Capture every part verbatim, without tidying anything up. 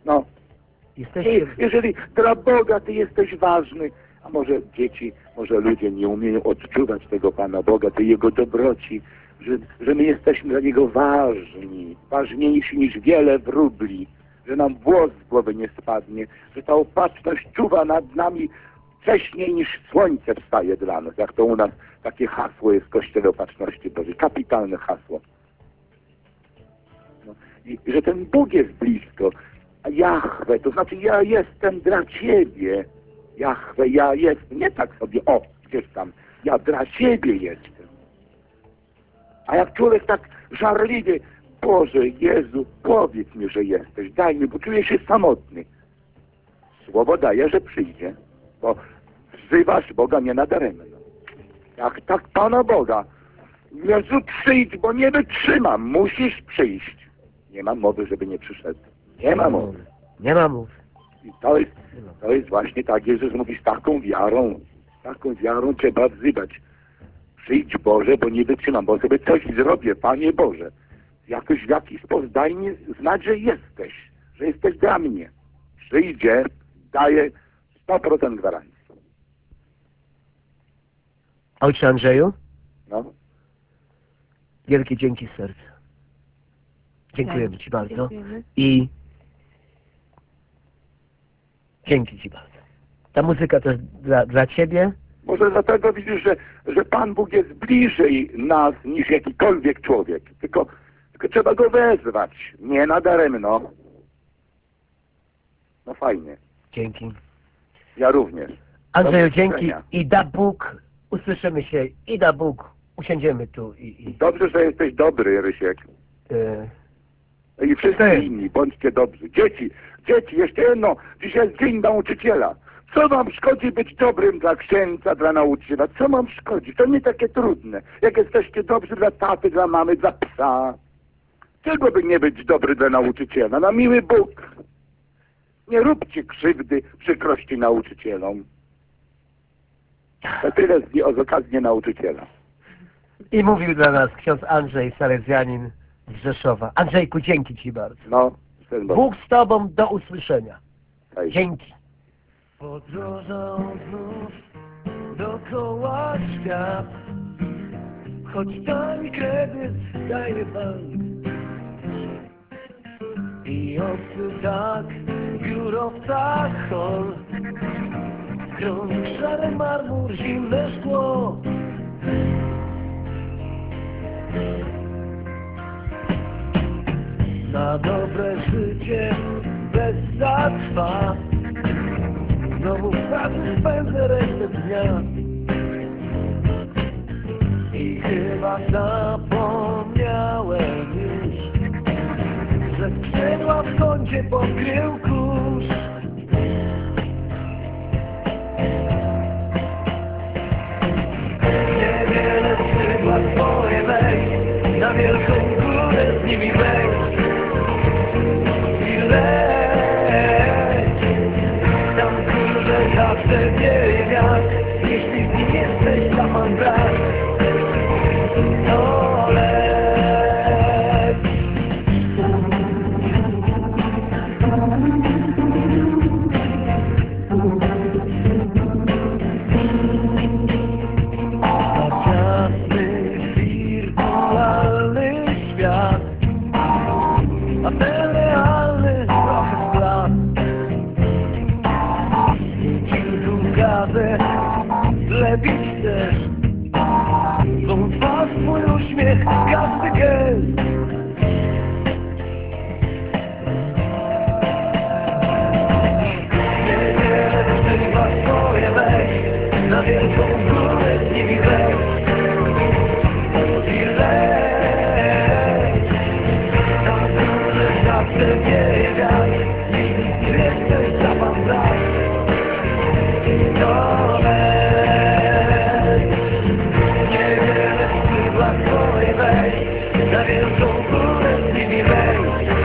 No. Jesteście... I jeżeli dla Boga ty jesteś ważny, a może dzieci, może ludzie nie umieją odczuwać tego Pana Boga, tej Jego dobroci, że, że my jesteśmy dla Niego ważni, ważniejsi niż wiele wróbli, że nam włos z głowy nie spadnie, że ta opatrzność czuwa nad nami wcześniej niż słońce wstaje dla nas, jak to u nas takie hasło jest w Kościele Opatrzności Bożej, kapitalne hasło. No. I, I że ten Bóg jest blisko, a Jahwe, to znaczy ja jestem dla Ciebie, Jahwe, ja jestem, nie tak sobie, o, gdzieś tam, ja dla Ciebie jestem. A jak człowiek tak żarliwie, Boże, Jezu, powiedz mi, że jesteś, daj mi, bo czuję się samotny. Słowo daje, że przyjdzie, bo wzywasz Boga nie nadaremno. Jak tak Pana Boga, Jezu, przyjdź, bo nie wytrzymam, musisz przyjść. Nie ma mowy, żeby nie przyszedł. Nie ma mowy. Nie ma mowy. I to jest, to jest właśnie tak, Jezus mówi, z taką wiarą, z taką wiarą trzeba wzywać. Przyjdź Boże, bo nie wytrzymam, bo sobie coś zrobię, Panie Boże. Jakoś w jakiś sposób daj mi znać, że jesteś, że jesteś dla mnie. Przyjdzie, daje sto procent gwarancji. Ojcze Andrzeju, No. wielkie dzięki z serca. Dziękujemy Ci bardzo. Dziękujemy. I dzięki Ci bardzo. Ta muzyka to jest dla, dla Ciebie. Może dlatego widzisz, że, że Pan Bóg jest bliżej nas niż jakikolwiek człowiek. Tylko, tylko trzeba Go wezwać. Nie nadaremno. No fajnie. Dzięki. Ja również. Andrzeju, Do dzięki. usłyszenia. I da Bóg, usłyszymy się. I da Bóg, usiądziemy tu. I, i, Dobrze, że jesteś dobry, Rysiek. e, I wszyscy Ty. inni, bądźcie dobrzy. Dzieci, dzieci, jeszcze jedno. Dzisiaj jest dzień nauczyciela. Co wam szkodzi być dobrym dla księdza, dla nauczyciela? Co wam szkodzi? To nie takie trudne. Jak jesteście dobrzy dla taty, dla mamy, dla psa. Czego by nie być dobry dla nauczyciela? Na miły Bóg. Nie róbcie krzywdy, przykrości nauczycielom. To tyle z, z okazji nauczyciela. I mówił dla nas ksiądz Andrzej Salezjanin z Rzeszowa. Andrzejku, dzięki Ci bardzo. No, ten Bóg. Bóg z Tobą, do usłyszenia. Hej. Dzięki. Podróżą znów dookoła świat, choć tani kredyt daje bank. I obcy tak, biurowca hol, krąg, szary marmur, zimne szkło. Na dobre życie bez zatrwa, znowu w pracy spędzę resztę dnia. I chyba zapomniałem już, że skrzydła w kącie pokrył kurz. Niewiele skrzydła swoje weź, na wielką górę z nimi weź. I leć, tam w górze zawsze wieje wiatr, jeśli z nim jesteś, tam mam brak. To leć. Ciasny, wirtualny świat, a ten realny trochę zbladł. Kilku gazet lepić też, swą twarz, swój uśmiech, każdy gest. Niewiele trzyma swoje weź, na wielką górę z nimi weź. I leć, tam w górze zawsze wieje wiatr, jeśli nie jesteś za pan brak. To leć, niewiele skrzydła swoje weź, na wielką górę z nimi weź.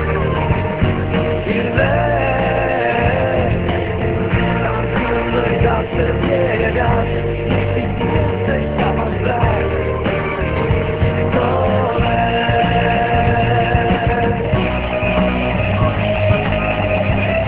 I leć, tam w górze zawsze wieje wiatr, jeśli nie jesteś za pan brak. To leć.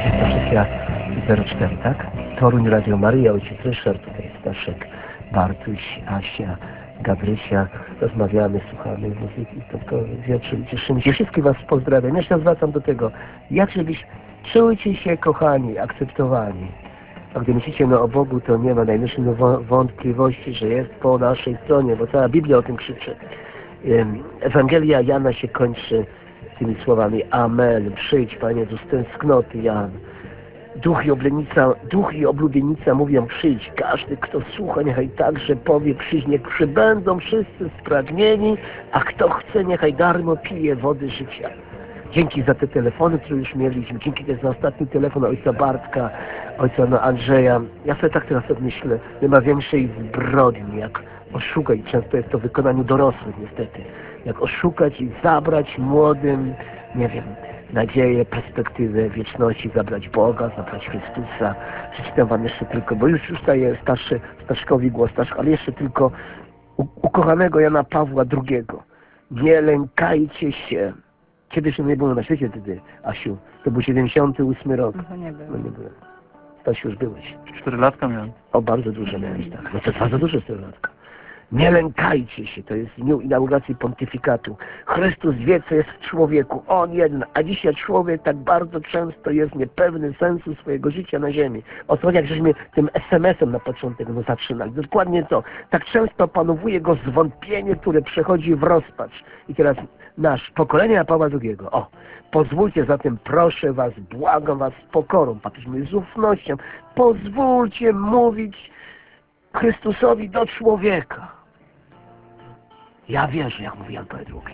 dwadzieścia zero cztery, tak? Toruń, Radio Maryja, ojciec Ryszard, tutaj Staszek, Bartuś, Asia, Gabrysia. Rozmawiamy, słuchamy muzyki, tylko wieczór, cieszymy się. Wszystkich was pozdrawiam. Jeszcze zwracam do tego, jak żebyś czujcie się kochani, akceptowani. A gdy myślicie no, o Bogu, to nie ma najmniejszej wątpliwości, że jest po naszej stronie, bo cała Biblia o tym krzyczy. Ewangelia Jana się kończy tymi słowami: Amen, przyjdź Panie Jezus, tęsknoty Jan. Duch i oblubienica, duch i oblubienica mówią: przyjdź. Każdy, kto słucha, niechaj także powie: przyjdź. Niech przybędą wszyscy spragnieni, a kto chce, niechaj darmo pije wody życia. Dzięki za te telefony, które już mieliśmy. Dzięki też za ostatni telefon ojca Bartka, ojca no, Andrzeja. Ja sobie tak teraz myślę, nie ma większej zbrodni, jak oszukać. Często jest to w wykonaniu dorosłych niestety. Jak oszukać i zabrać młodym, nie wiem, nadzieję, perspektywę wieczności, zabrać Boga, zabrać Chrystusa. Przeczytam wam jeszcze tylko, bo już już daję starszy, Staszkowi głos, Staszko, ale jeszcze tylko u, ukochanego Jana Pawła drugiego. Nie lękajcie się. Kiedyś nie było na świecie wtedy, Asiu. To był siedemdziesiąty ósmy rok. No nie było. No nie byłem. Stasiu, już byłeś. Cztery latka miałem. O, bardzo dużo miałeś, tak. No to jest bardzo dużo cztery latka. Nie lękajcie się, to jest w dniu inauguracji pontyfikatu. Chrystus wie, co jest w człowieku. On jeden, a dzisiaj człowiek tak bardzo często jest niepewny sensu swojego życia na ziemi. O co, jak żeśmy tym es em esem na początek no, zaczynali. Dokładnie to. Tak często panowuje go zwątpienie, które przechodzi w rozpacz. I teraz nasz, pokolenie Pawła drugiego. O, pozwólcie zatem, proszę was, błagam was z pokorą, patrzmy z ufnością. Pozwólcie mówić Chrystusowi do człowieka. Ja wierzę, jak mówi Jan Paweł drugi.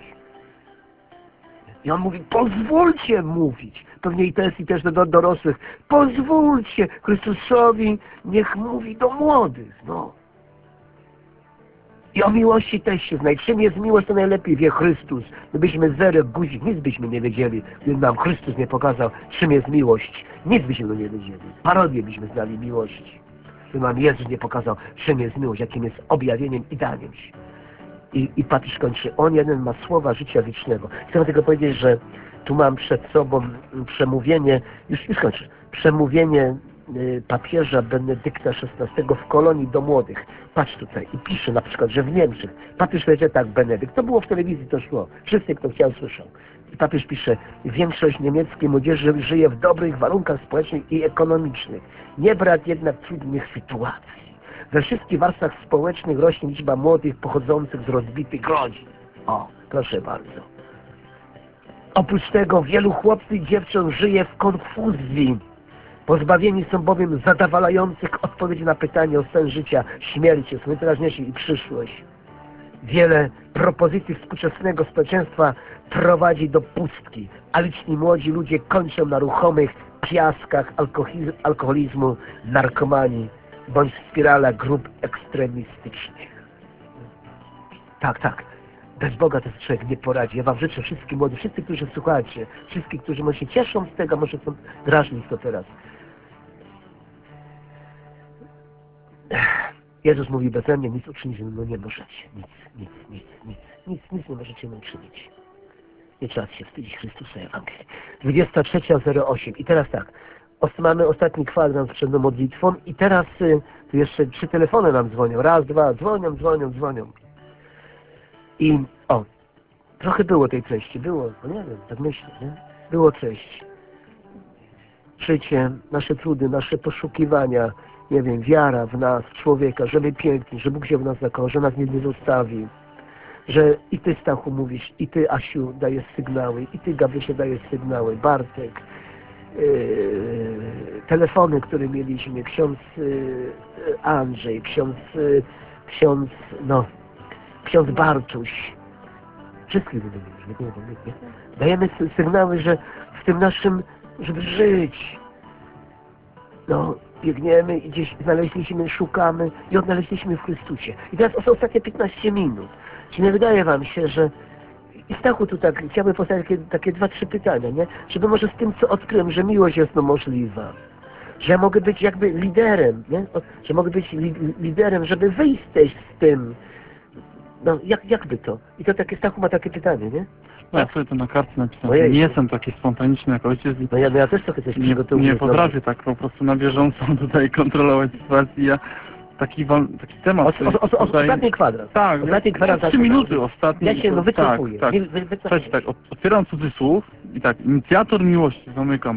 I on mówi: pozwólcie mówić. Pewnie i to jest i też do dorosłych. Pozwólcie Chrystusowi, niech mówi do młodych. No. I o miłości też się znaj. Czym jest miłość, to najlepiej wie Chrystus. Gdybyśmy zerek, guzik, nic byśmy nie wiedzieli, gdyby nam Chrystus nie pokazał, czym jest miłość. Nic byśmy no nie wiedzieli. Parodię byśmy znali miłości. Gdyby nam Jezus nie pokazał, czym jest miłość, jakim jest objawieniem i daniem się. I, i patrz, kończy. On jeden ma słowa życia wiecznego. Chcę tylko powiedzieć, że tu mam przed sobą przemówienie, już, już kończę, przemówienie y, papieża Benedykta szesnastego w kolonii do młodych. Patrz tutaj i pisze na przykład, że w Niemczech, papież powiedział tak, Benedykt, to było w telewizji, to szło, wszyscy, kto chciał, słyszał. I papież pisze: większość niemieckiej młodzieży żyje w dobrych warunkach społecznych i ekonomicznych. Nie brak jednak trudnych sytuacji. We wszystkich warstwach społecznych rośnie liczba młodych pochodzących z rozbitych rodzin. O, proszę bardzo. Oprócz tego wielu chłopców i dziewcząt żyje w konfuzji. Pozbawieni są bowiem zadowalających odpowiedzi na pytanie o sens życia, śmierci, swoje teraźniejsze i przyszłość. Wiele propozycji współczesnego społeczeństwa prowadzi do pustki, a liczni młodzi ludzie kończą na ruchomych piaskach alkoholizmu, narkomanii bądź w spiralach grup ekstremistycznych. Tak, tak. Bez Boga to człowiek nie poradzi. Ja wam życzę wszystkim młodym, wszyscy, którzy słuchacie, wszystkich, którzy może się cieszą z tego, może są drażni to teraz. Jezus mówi: beze mnie nic uczynić no nie możecie. Nic, nic, nic, nic, nic, nic nie możecie mi uczynić. Nie trzeba się wstydzić Chrystusa Ewangelii. dwudziesta trzecia zero osiem. I teraz tak. Mamy ostatni kwadrans przed modlitwą i teraz y, tu jeszcze trzy telefony nam dzwonią. Raz, dwa, dzwonią, dzwonią, dzwonią. I o, trochę było tej treści. Było, no nie wiem, tak myślę, nie? Było treści. Życie, nasze trudy, nasze poszukiwania, nie wiem, wiara w nas, w człowieka, że my piękni, że Bóg się w nas zakocha, że nas nie zostawi. Że i ty, Stachu, mówisz, i ty, Asiu, dajesz sygnały, i ty, Gabrysie, dajesz sygnały, Bartek. Yy, telefony, które mieliśmy, ksiądz yy, Andrzej, ksiądz, yy, ksiądz, no, ksiądz Bartuś. Wszystkich wymienisz, nie? Dajemy sygnały, że w tym naszym, żeby żyć, no, biegniemy i gdzieś znaleźliśmy, szukamy i odnaleźliśmy w Chrystusie. I teraz ostatnie piętnaście minut. Czy nie wydaje wam się, że i Stachu tu tak chciałbym postawić takie, takie dwa, trzy pytania, nie? Żeby może z tym, co odkryłem, że miłość jest no możliwa. Że ja mogę być jakby liderem, nie? Że mogę być li, liderem, żeby wyjść z tym. No, jak, jakby to? I to takie, Stachu ma takie pytanie, nie? No, ja sobie to na kartce napisałem. Ojej. Nie jestem taki spontaniczny jak ojciec i No ja, no ja też trochę coś nie, przygotowuję. nie potrafię tak po prostu na bieżąco tutaj kontrolować sytuacji. Ja taki, wam, taki temat... O, który o, o, o, tutaj- ostatni kwadrat. Tak, ostatni ja, kwadrat. ja trzy minuty ostatni. Ja się no to- wycofuję. Tak, Wy- tak. wy- wycofuję. Słuchajcie, tak, o- otwieram cudzysłów i tak, inicjator miłości, zamykam.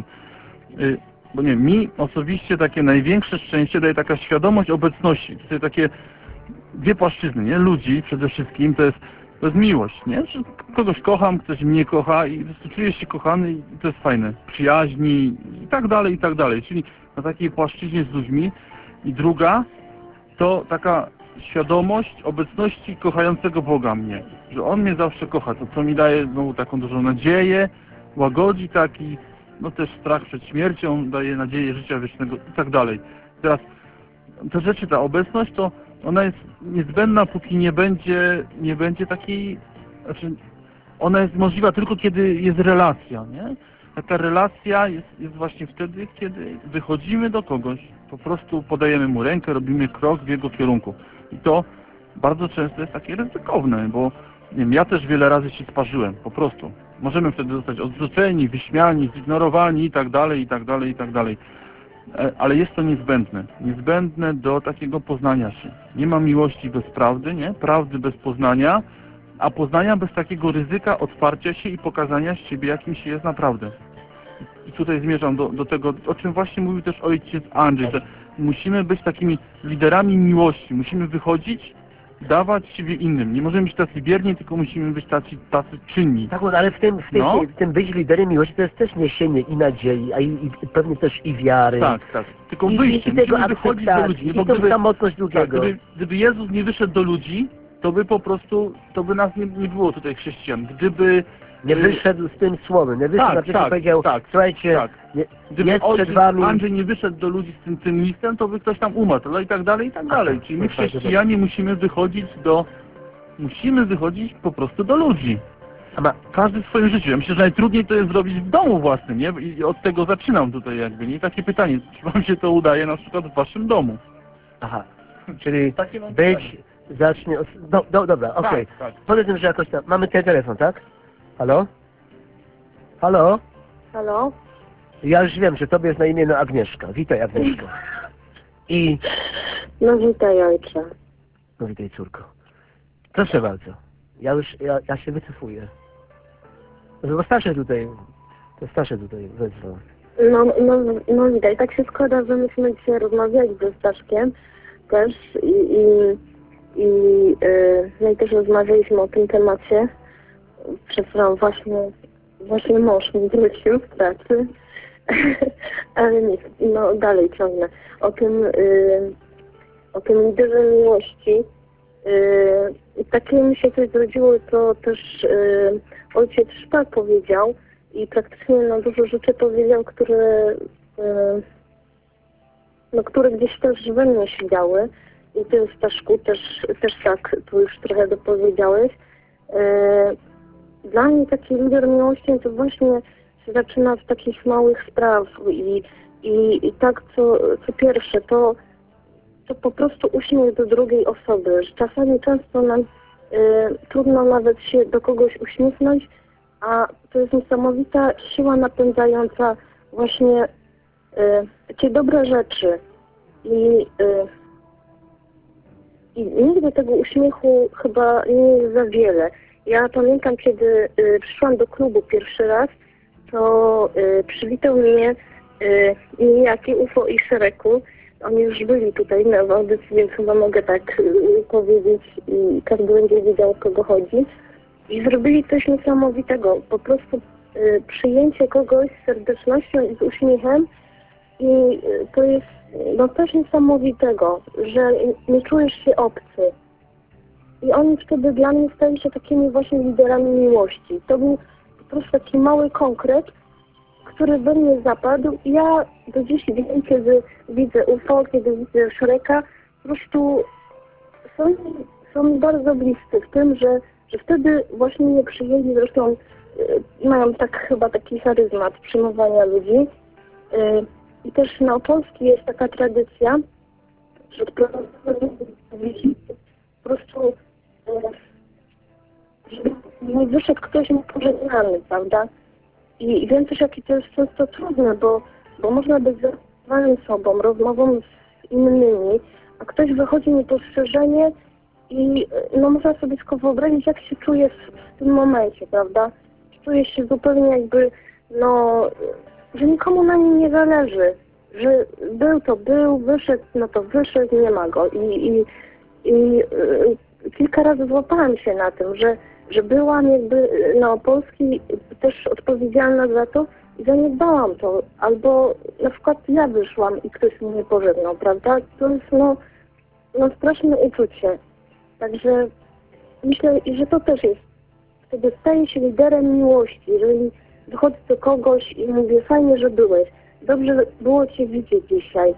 Y, bo nie, mi osobiście takie największe szczęście daje taka świadomość obecności. Tutaj takie dwie płaszczyzny, nie? Ludzi przede wszystkim, to jest, to jest miłość, nie? Że kogoś kocham, ktoś mnie kocha i po prostu czuję się kochany i to jest fajne. Przyjaźni i tak dalej, i tak dalej. Czyli na takiej płaszczyźnie z ludźmi. I druga to taka świadomość obecności kochającego Boga mnie. Że On mnie zawsze kocha, to co mi daje znowu taką dużą nadzieję, łagodzi taki, no też strach przed śmiercią, daje nadzieję życia wiecznego i tak dalej. Teraz te rzeczy, ta obecność, to ona jest niezbędna, póki nie będzie, nie będzie takiej, znaczy ona jest możliwa tylko kiedy jest relacja, nie? Taka relacja jest, jest właśnie wtedy, kiedy wychodzimy do kogoś, po prostu podajemy mu rękę, robimy krok w jego kierunku. I to bardzo często jest takie ryzykowne, bo nie wiem, ja też wiele razy się sparzyłem, po prostu. Możemy wtedy zostać odrzuceni, wyśmiani, zignorowani i tak dalej, i tak dalej, i tak dalej. E, Ale jest to niezbędne. Niezbędne do takiego poznania się. Nie ma miłości bez prawdy, nie? Prawdy bez poznania, a poznania bez takiego ryzyka otwarcia się i pokazania z siebie, jakim się jest naprawdę. I tutaj zmierzam do, do tego, o czym właśnie mówił też ojciec Andrzej, że musimy być takimi liderami miłości. Musimy wychodzić, dawać siebie innym. Nie możemy być tacy bierni, tylko musimy być tacy, tacy czynni. Tak, ale w tym, w, tym, No. w tym być liderem miłości to jest też niesienie i nadziei, a i, i pewnie też i wiary. Tak, tak. Tylko I, wyjście. i tego Musimy wychodzić do ludzi. akceptacji, Bo i tą gdyby, samotność tak, drugiego. gdyby, gdyby Jezus nie wyszedł do ludzi, to by po prostu, to by nas nie, nie było tutaj chrześcijan. Gdyby... Nie y, wyszedł z tym słowem, nie wyszedł, Tak, na przykład tak, powiedział, tak, słuchajcie, tak. nie, Gdyby jest ojciec przed wami... Andrzej nie wyszedł do ludzi z tym, tym listem, to by ktoś tam umarł, no i tak dalej, i tak dalej. Czyli my chrześcijanie musimy wychodzić do... Musimy wychodzić po prostu do ludzi. A ma, Każdy w swoim życiu. Ja myślę, że najtrudniej to jest zrobić w domu własnym, nie? I od tego zaczynam tutaj jakby, nie? I takie pytanie, czy wam się to udaje na przykład w waszym domu? aha, czyli Takie mam być, zacznie... Od, do, do, dobra, okej. Tak, tak. Poza tym, że jakoś tam... Mamy ten telefon, tak? Halo? Halo? Halo? Ja już wiem, że tobie jest na imię no Agnieszka. Witaj, Agnieszko. I... No witaj ojcze. No witaj, córko. Proszę bardzo. Ja już, ja, ja się wycofuję. Bo starsze tutaj, to starsze tutaj wezwał. No, no, no widać, tak się składa, że myśmy dzisiaj rozmawiali ze Staszkiem też i, i, i, yy, no i też rozmawialiśmy o tym temacie. Przepraszam, właśnie, właśnie mąż mi wrócił z pracy, ale nic, no dalej ciągnę. O tym, yy, o tym liderze miłości. Yy, takie mi się coś zrodziło, to też yy, ojciec Szpak powiedział i praktycznie na dużo rzeczy powiedział, które, yy, no, które gdzieś też we mnie siedziały i ty, Staszku, też, też tak tu już trochę dopowiedziałeś. Yy, dla mnie taki lider miłości to właśnie się zaczyna w takich małych spraw i, i, i tak co, co pierwsze to to po prostu uśmiech do drugiej osoby, że czasami często nam y, trudno nawet się do kogoś uśmiechnąć, a to jest niesamowita siła napędzająca właśnie y, takie dobre rzeczy i, y, i nigdy tego uśmiechu chyba nie jest za wiele. Ja pamiętam, kiedy y, przyszłam do klubu pierwszy raz, to y, przywitał mnie y, niejaki U F O i Szereku. Oni już byli tutaj na audycji, więc chyba mogę tak y, powiedzieć i każdy będzie wiedział, o kogo chodzi. I zrobili coś niesamowitego. Po prostu y, przyjęcie kogoś z serdecznością i z uśmiechem i y, to jest no, coś niesamowitego, że nie czujesz się obcy. I oni wtedy dla mnie stali się takimi właśnie liderami miłości. To był po prostu taki mały konkret, który we mnie zapadł i ja do dziś wiem, kiedy widzę U F O, kiedy widzę Szreka, po prostu są, są mi bardzo bliscy w tym, że, że wtedy właśnie mnie przyjęli, zresztą y, mają tak chyba taki charyzmat przyjmowania ludzi. Y, I też na Opolskiej jest taka tradycja, że po prostu y, żeby nie wyszedł ktoś niepożegnany, prawda? I, I wiem też, jakie to jest często trudne, bo, bo można być zainteresowanym sobą, rozmową z innymi, a ktoś wychodzi niepostrzeżenie i no można sobie tylko wyobrazić, jak się czuje w, w tym momencie, prawda? Czuje się zupełnie jakby, no, że nikomu na nim nie zależy, że był to był, wyszedł, no to wyszedł, nie ma go. I, i, i y, kilka razy złapałam się na tym, że, że byłam jakby na Opolskiej też odpowiedzialna za to i zaniedbałam to. Albo na przykład ja wyszłam i ktoś mnie pożegnał, prawda? To jest no, no straszne uczucie. Także myślę, że to też jest. Wtedy staję się liderem miłości, jeżeli wychodzę do kogoś i mówię, fajnie, że byłeś. Dobrze było Cię widzieć dzisiaj.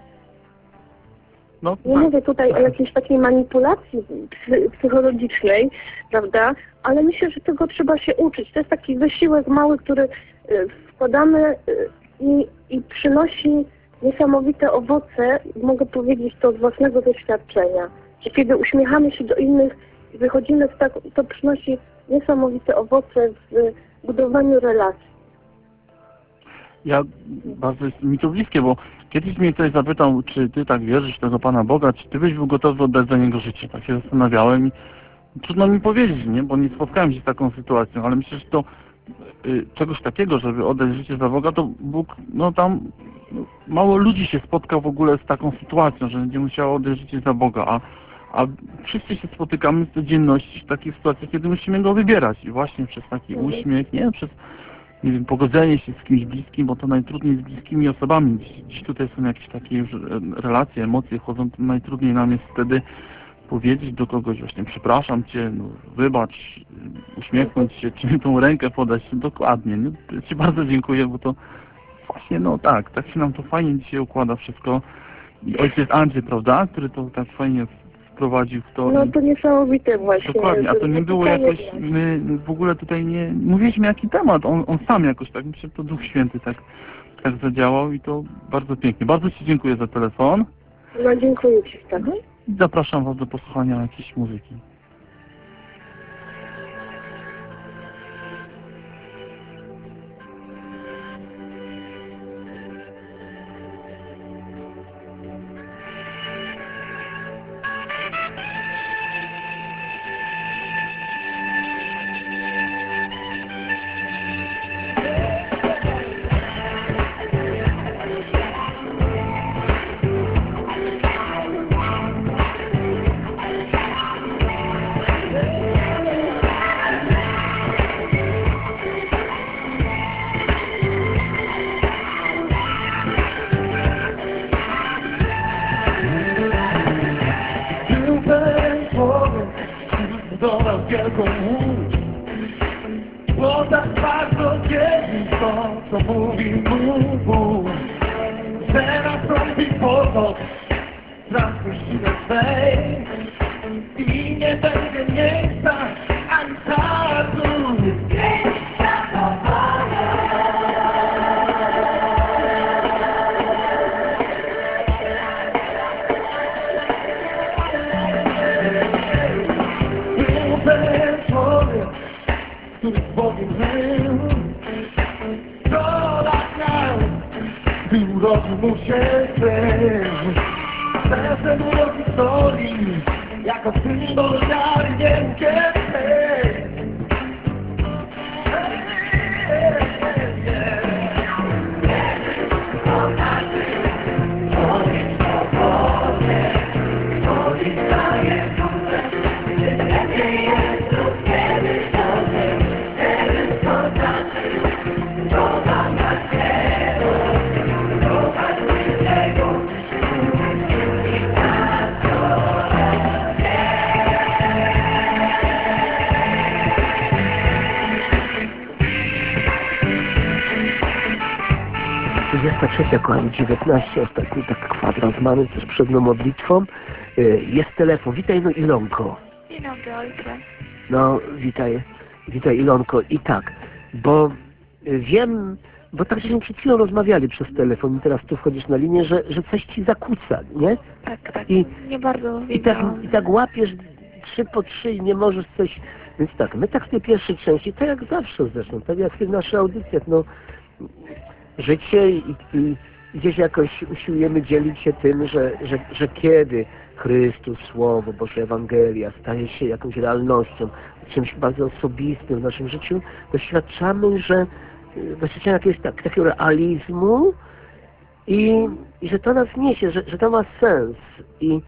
No, Nie tak. mówię tutaj o jakiejś takiej manipulacji psy- psychologicznej, prawda? Ale myślę, że tego trzeba się uczyć. To jest taki wysiłek mały, który y, wkładamy y, i, i przynosi niesamowite owoce. Mogę powiedzieć to z własnego doświadczenia, że kiedy uśmiechamy się do innych i wychodzimy z tak, to przynosi niesamowite owoce w budowaniu relacji. Ja bardzo jest mi to bliskie, bo kiedyś mnie ktoś zapytał, czy ty tak wierzysz w tego Pana Boga, czy ty byś był gotowy oddać za Niego życie. Tak się zastanawiałem i trudno mi powiedzieć, nie? Bo nie spotkałem się z taką sytuacją, ale myślę, że to y, czegoś takiego, żeby oddać życie za Boga, to Bóg, no tam no, mało ludzi się spotka w ogóle z taką sytuacją, że będzie musiało oddać życie za Boga, a, a wszyscy się spotykamy w codzienności w takich sytuacjach, kiedy musimy Go wybierać i właśnie przez taki uśmiech, nie? Przez nie wiem, pogodzenie się z kimś bliskim, bo to najtrudniej z bliskimi osobami. Dziś, dziś tutaj są jakieś takie już relacje, emocje wchodzą, to najtrudniej nam jest wtedy powiedzieć do kogoś właśnie przepraszam Cię, no, wybacz, uśmiechnąć się, czy tą rękę podać. Dokładnie. Nie? Ja Ci bardzo dziękuję, bo to właśnie, no tak, tak się nam to fajnie dzisiaj układa wszystko. I ojciec Andrzej, prawda, który to tak fajnie wprowadził w to. No to niesamowite właśnie. Dokładnie, a to nie było jakoś, my w ogóle tutaj nie mówiliśmy jaki temat, on, on sam jakoś tak, myślę, że to Duch Święty tak, tak zadziałał i to bardzo pięknie. Bardzo Ci dziękuję za telefon. No dziękuję Ci tak. I zapraszam Was do posłuchania jakiejś muzyki. Zbudował wielką łódź, bo tak bardzo dzieli to, co mówi mu Bóg, że nastąpi potok z puściny swej i nie będzie miejsca ani czasu. Który z Bogiem żył, to tak miał, gdy urodził mu się syn. Serce urodził historii, jako symbol wiary wielkiej. dwudziesta trzecia, kochani, dziewiętnaście, ostatni tak kwadrans mamy też przed mną modlitwą. Jest telefon. Witaj, no Ilonko. Dzień dobry, ojcze. No, witaj, witaj Ilonko. I tak, bo wiem, bo tak żeśmy przed chwilą rozmawiali przez telefon i teraz tu wchodzisz na linię, że, że coś ci zakłóca, nie? Tak, tak. I, nie bardzo i tak, wiedziałam. I tak łapiesz trzy po trzy i nie możesz coś Więc tak, my tak w tej pierwszej części, tak jak zawsze zresztą, tak jak w tych naszych audycjach, no życie i, i gdzieś jakoś usiłujemy dzielić się tym, że, że, że kiedy Chrystus, Słowo, Boże Ewangelia staje się jakąś realnością, czymś bardzo osobistym w naszym życiu, doświadczamy, że doświadczamy jakiegoś tak, takiego realizmu i, i że to nas niesie, że, że to ma sens. I,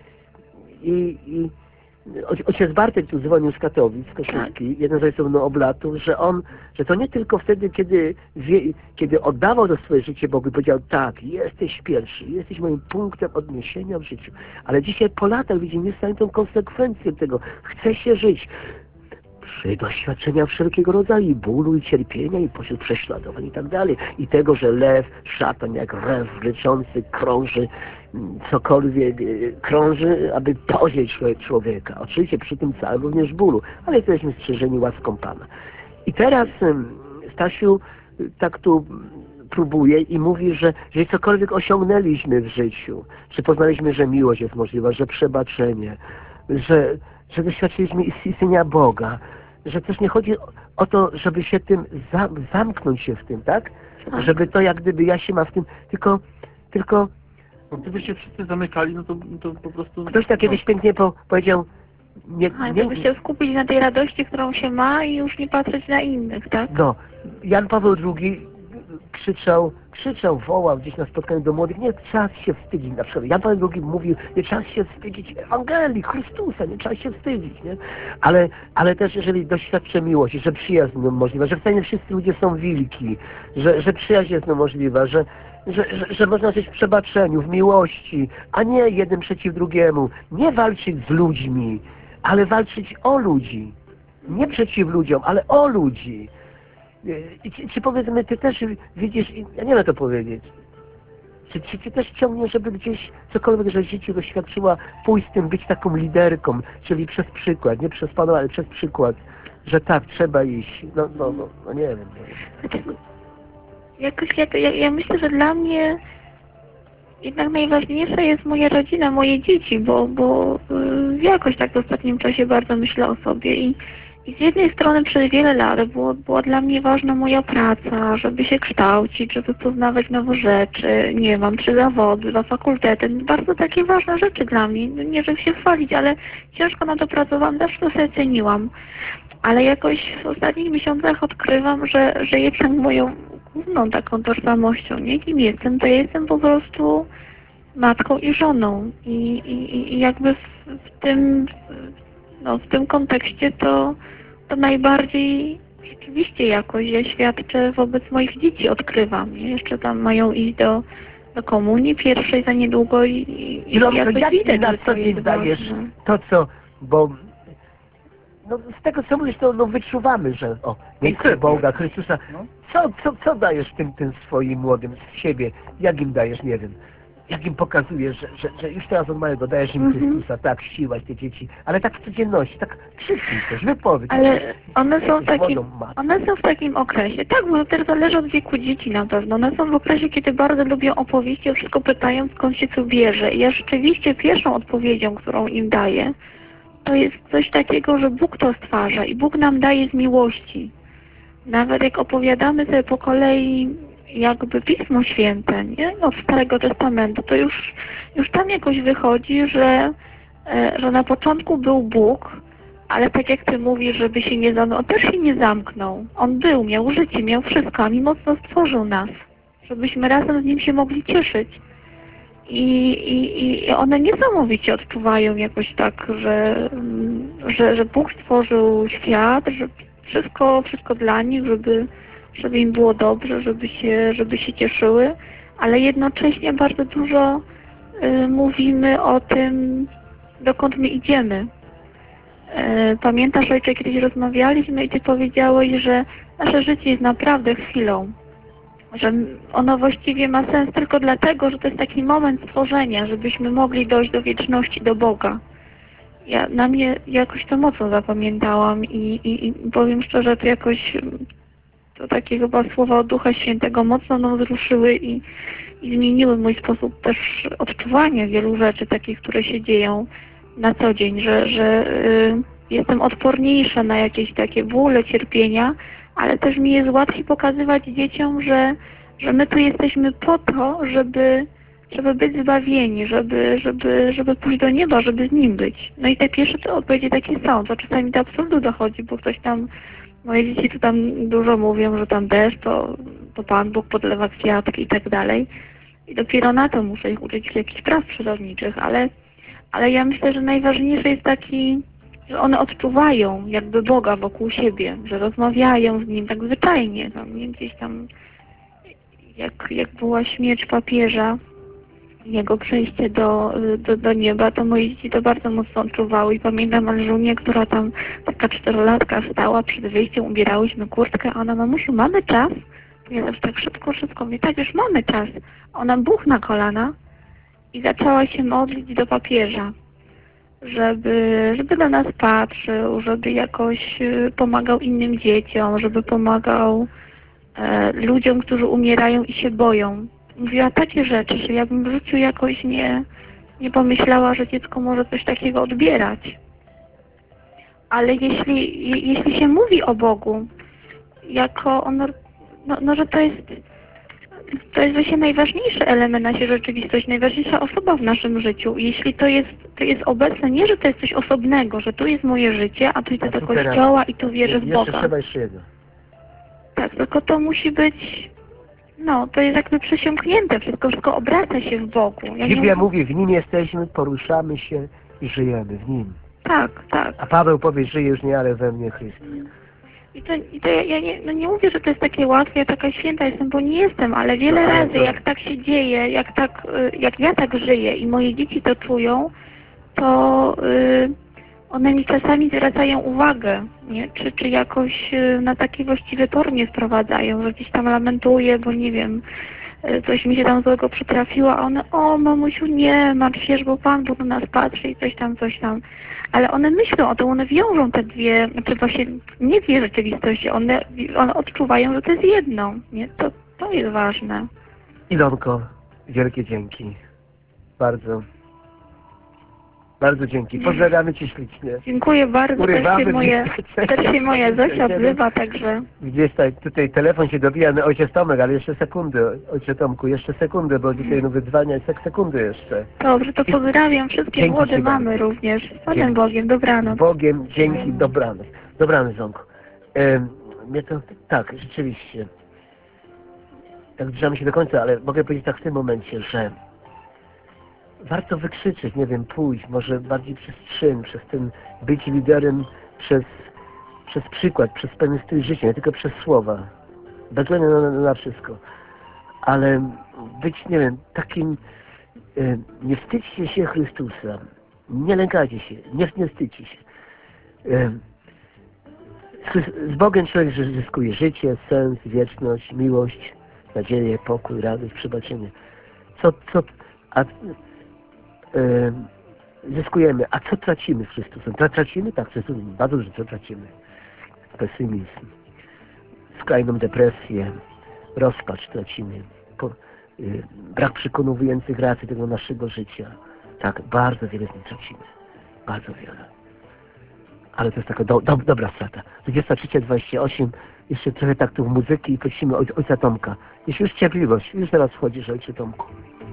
i, i ojciec Bartek tu dzwonił z Katowic, z Koszówki, jeden z ojców no, oblatów, że on, że to nie tylko wtedy, kiedy, wie, kiedy oddawał to swoje życie Bogu i powiedział, tak, jesteś pierwszy, jesteś moim punktem odniesienia w życiu, ale dzisiaj po latach widzimy niesamowitą konsekwencję tego, chce się żyć przy doświadczenia wszelkiego rodzaju i bólu, i cierpienia, i pośród prześladowań i tak dalej, i tego, że lew, szatan jak rew ryczący krąży, cokolwiek krąży, aby pozjeść człowieka. Oczywiście przy tym całym również bólu, ale jesteśmy strzeżeni łaską Pana. I teraz Stasiu tak tu próbuje i mówi, że jeżeli cokolwiek osiągnęliśmy w życiu, że poznaliśmy, że miłość jest możliwa, że przebaczenie, że, że doświadczyliśmy istnienia Boga, że też nie chodzi o to, żeby się tym zam zamknąć się w tym, tak? Tak. Żeby to jak gdyby ja się ma w tym, tylko, tylko Bo gdyby się wszyscy zamykali, no to, to po prostu... ktoś tak kiedyś pięknie po, powiedział, nie, A nie, żeby się skupić na tej radości, którą się ma i już nie patrzeć na innych, tak? no, Jan Paweł drugi krzyczał, krzyczał, wołał gdzieś na spotkaniu do młodych, nie czas się wstydzić, na przykład Jan Paweł drugi mówił, nie czas się wstydzić Ewangelii, Chrystusa, nie czas się wstydzić, nie? Ale, ale też jeżeli doświadczę miłości, że przyjaźń jest możliwa, że wcale nie wszyscy ludzie są wilki, że, że przyjaźń jest możliwa, że Że, że, że można żyć w przebaczeniu, w miłości, a nie jeden przeciw drugiemu. Nie walczyć z ludźmi, ale walczyć o ludzi. Nie przeciw ludziom, ale o ludzi. I czy, czy powiedzmy, ty też widzisz, ja nie wiem jak to powiedzieć, czy, czy ty też ciągniesz, żeby gdzieś cokolwiek, że w życiu doświadczyła, pójść z tym, być taką liderką, czyli przez przykład, nie przez Pana, ale przez przykład, że tak, trzeba iść. No, no, no, no nie wiem. Jakoś, jak, ja, ja myślę, że dla mnie jednak najważniejsza jest moja rodzina, moje dzieci, bo, bo y, jakoś tak w ostatnim czasie bardzo myślę o sobie i, i z jednej strony przez wiele lat było, była dla mnie ważna moja praca, żeby się kształcić, żeby poznawać nowe rzeczy, nie mam trzy zawody, dwa fakultety, bardzo takie ważne rzeczy dla mnie, nie żeby się chwalić, ale ciężko na to pracowałam, zawsze to sobie ceniłam, ale jakoś w ostatnich miesiącach odkrywam, że, że jednak moją główną taką tożsamością, nie kim jestem, to ja jestem po prostu matką i żoną i, i, i jakby w, w tym no, w tym kontekście to, to najbardziej rzeczywiście jakoś ja świadczę wobec moich dzieci, odkrywam, nie? Jeszcze tam mają iść do, do komunii pierwszej za niedługo i, i, i No, jakoś jak widać, na że co to dzień jest dajesz ważne. to, co, bo no, z tego, co mówisz, to no, wyczuwamy, że o, miejsce Boga, Chrystusa. No. Co, co, co dajesz tym, tym swoim młodym z siebie? Jak im dajesz, nie wiem, jak im pokazujesz, że, że, że już teraz od małego dajesz im Mhm. Chrystusa, tak, siłaś te dzieci, ale tak w codzienności, tak krzyknij coś, wypowiedz. Ale one są, w Jesteś takim, młodą matką. one są w takim okresie, tak, bo to też zależy od wieku dzieci na pewno. One są w okresie, kiedy bardzo lubią opowieści, o wszystko pytają, skąd się co bierze. I ja rzeczywiście pierwszą odpowiedzią, którą im daję, to jest coś takiego, że Bóg to stwarza i Bóg nam daje z miłości. Nawet jak opowiadamy sobie po kolei jakby Pismo Święte, nie? Od Starego Testamentu, to już, już tam jakoś wychodzi, że, e, że na początku był Bóg, ale tak jak Ty mówisz, żeby się nie zamknął, on też się nie zamknął. On był, miał życie, miał wszystko, a mimo co stworzył nas, żebyśmy razem z Nim się mogli cieszyć. I, i, i one niesamowicie odczuwają jakoś tak, że, że, że Bóg stworzył świat, że wszystko, wszystko dla nich, żeby, żeby im było dobrze, żeby się, żeby się cieszyły, ale jednocześnie bardzo dużo y, mówimy o tym, dokąd my idziemy. Y, pamiętasz, ojcze, kiedyś rozmawialiśmy i Ty powiedziałeś, że nasze życie jest naprawdę chwilą, że ono właściwie ma sens tylko dlatego, że to jest taki moment stworzenia, żebyśmy mogli dojść do wieczności, do Boga. Ja na mnie jakoś to mocno zapamiętałam i, i, i powiem szczerze, to jakoś to takie chyba słowa od Ducha Świętego mocno mną wzruszyły i, i zmieniły mój sposób też odczuwania wielu rzeczy takich, które się dzieją na co dzień, że, że, jestem odporniejsza na jakieś takie bóle, cierpienia, ale też mi jest łatwiej pokazywać dzieciom, że, że my tu jesteśmy po to, żeby, żeby być zbawieni, żeby, żeby, żeby pójść do nieba, żeby z Nim być. No i te pierwsze te odpowiedzi takie są. To czasami do absurdu dochodzi, bo ktoś tam, moje dzieci tu tam dużo mówią, że tam deszcz, to, to Pan Bóg podlewa kwiatki i tak dalej. I dopiero na to muszę ich uczyć jakichś praw przyrodniczych, ale, ale ja myślę, że najważniejszy jest taki, że one odczuwają jakby Boga wokół siebie, że rozmawiają z Nim tak zwyczajnie. No, nie gdzieś tam, jak, jak była śmierć papieża, jego przejście do, do, do nieba, to moje dzieci to bardzo mocno odczuwały i pamiętam Alżunię, która tam, taka czterolatka stała przed wyjściem, ubierałyśmy kurtkę, a ona, mamusiu, mamy czas? Ja też tak szybko, szybko mówię, tak, już mamy czas. Ona buch na kolana i zaczęła się modlić do papieża, żeby, żeby do nas patrzył, żeby jakoś pomagał innym dzieciom, żeby pomagał e, ludziom, którzy umierają i się boją. Mówiła takie rzeczy, że ja bym w życiu jakoś nie, nie pomyślała, że dziecko może coś takiego odbierać. Ale jeśli, je, jeśli się mówi o Bogu, jako ono, no, no że to jest, to jest właśnie najważniejszy element naszej rzeczywistości, najważniejsza osoba w naszym życiu. Jeśli to jest, to jest obecne, nie, że to jest coś osobnego, że tu jest moje życie, a tu idę do kościoła i tu wierzę w Jeszcze Boga. trzeba jeszcze jedno. Tak, tylko to musi być, no, to jest jakby przesiąknięte, wszystko, wszystko obraca się w Bogu. Ja nie Biblia mówię- mówi, w Nim jesteśmy, poruszamy się i żyjemy w Nim. Tak, tak. A Paweł powie, żyje już nie, ale we mnie Chrystus. I to, i to ja, ja nie, no nie mówię, że to jest takie łatwe, ja taka święta jestem, bo nie jestem, ale wiele No, ale razy, to- jak tak się dzieje, jak tak, y, jak ja tak żyję i moje dzieci to czują, to y, one mi czasami zwracają uwagę, nie? Czy, czy jakoś y, na taki właściwy tor nie wprowadzają, że gdzieś tam lamentuję, bo nie wiem, y, coś mi się tam złego przytrafiło, a one, o mamusiu, nie martw się, bo Pan Bóg na nas patrzy i coś tam, coś tam. Ale one myślą o tym, one wiążą te dwie, znaczy właśnie nie dwie rzeczywistości, one, one odczuwają, że to jest jedno, nie? To, to jest ważne. Ilonko, wielkie dzięki. Bardzo. Bardzo dzięki. Pozdrawiamy Cię ślicznie. Dziękuję bardzo, też Urywamy się, moje, listę. też się moja Zosia odzywa, także Gdzieś tutaj, tutaj telefon się dobija, no ojciec Tomek, ale jeszcze sekundę, ojcze Tomku, jeszcze sekundę, bo dzisiaj no wyzwania jest tak sekundy jeszcze. dobrze, to pozdrawiam wszystkie Dzięki młode ci mamy bardzo. również. Z Panem Dzięki. Bogiem, Z dobranoc. Bogiem, dzięki, dobranoc. Dobranoc, Ząku. Ehm, mnie to, tak, rzeczywiście. Tak zbliżamy się do końca, ale mogę powiedzieć tak w tym momencie, że warto wykrzyczeć, nie wiem, pójść, może bardziej przez czyn, przez ten być liderem, przez, przez przykład, przez pewien styl życia, nie tylko przez słowa. Bez względu na, na, na wszystko. Ale być, nie wiem, takim, e, nie wstydźcie się Chrystusa, nie lękajcie się, nie, nie wstydźcie się. E, z, z Bogiem człowiek zyskuje życie, sens, wieczność, miłość, nadzieję, pokój, radość, przebaczenie. Co, co, a, e, zyskujemy, a co tracimy z Chrystusem? Tra, tracimy? Tak, Chrystusem, bardzo dużo co tracimy. Pesymizm, skrajną depresję, rozpacz tracimy, po, y, brak przekonujących racji tego naszego życia. Tak, bardzo wiele z nim tracimy. Bardzo wiele. Ale to jest taka do, do, dobra strata. dwudziesta trzecia dwadzieścia osiem, jeszcze trochę taktów muzyki i prosimy oj, ojca Tomka. Jeśli już cierpliwość, już teraz wchodzisz, ojcze Tomku.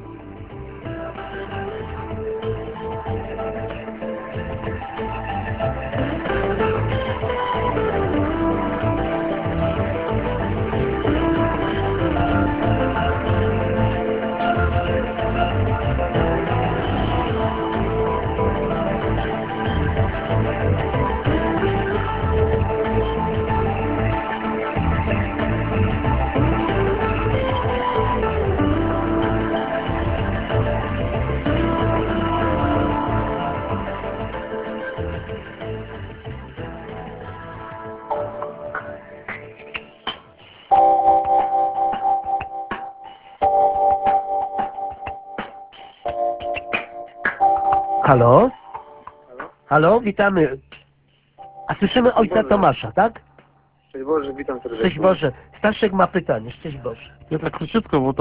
Halo? Halo, witamy. A słyszymy ojca Tomasza, tak? Szczęść Boże, witam serdecznie. Szczęść Boże. Staszek ma pytanie. Szczęść Boże. Ja tak króciutko, bo to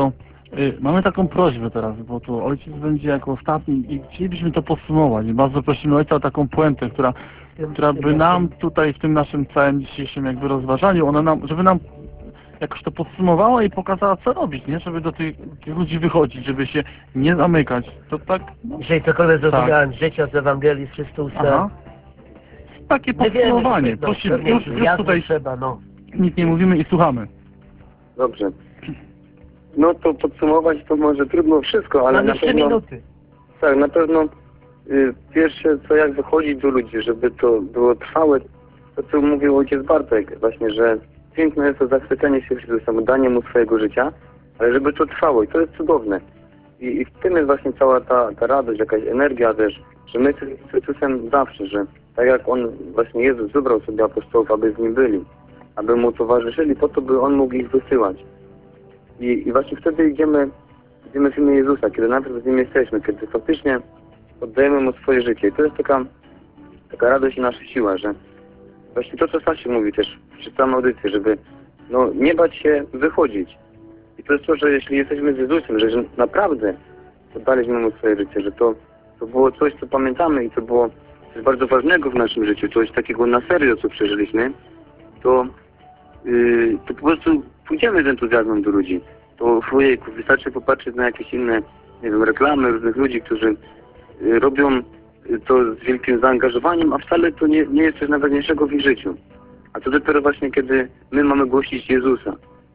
Y, Mamy taką prośbę teraz, bo tu ojciec będzie jako ostatni i chcielibyśmy to podsumować. I bardzo prosimy ojca o taką puentę, która, która by nam tutaj w tym naszym całym dzisiejszym jakby rozważaniu, ona nam, żeby nam jakoś to podsumowała i pokazała, co robić, nie? Żeby do tych, tych ludzi wychodzić, żeby się nie zamykać. To tak, no, Jeżeli cokolwiek zrozumiałem z życia, z Ewangelii, z Chrystusa. aha. Takie My wiemy, podsumowanie. że no, Prosimy, pewnie już, już jasno tutaj trzeba, no. nic nie mówimy i słuchamy. Dobrze. No to podsumować to może trudno wszystko, ale Mamy na trzy pewno... minuty. Tak, na pewno y, pierwsze co jak wychodzić do ludzi, żeby to było trwałe, to co mówił ojciec Bartek właśnie, że piękne jest to zachwycenie się Chrystusem, danie mu swojego życia, ale żeby to trwało i to jest cudowne. I, i w tym jest właśnie cała ta, ta radość, jakaś energia też, że my z Chrystusem zawsze, że tak jak On, właśnie Jezus wybrał sobie apostołów, aby z Nim byli, aby Mu towarzyszyli po to, by On mógł ich wysyłać. I, i właśnie wtedy idziemy, idziemy w imię Jezusa, kiedy najpierw z Nim jesteśmy, kiedy faktycznie oddajemy Mu swoje życie. I to jest taka, taka radość i nasza siła, że właśnie to, co Stasiu mówi też przy całej audycji, żeby no, nie bać się wychodzić. I to jest to, że jeśli jesteśmy z Jezusem, że, że naprawdę oddaliśmy Mu swoje życie, że to, to było coś, co pamiętamy i to było coś bardzo ważnego w naszym życiu, coś takiego na serio, co przeżyliśmy, to, yy, to po prostu pójdziemy z entuzjazmem do ludzi. To ojejku, wystarczy popatrzeć na jakieś inne, nie wiem, reklamy różnych ludzi, którzy yy, robią to z wielkim zaangażowaniem, a wcale to nie, nie jest coś najważniejszego w ich życiu. A to dopiero właśnie, kiedy my mamy głosić Jezusa.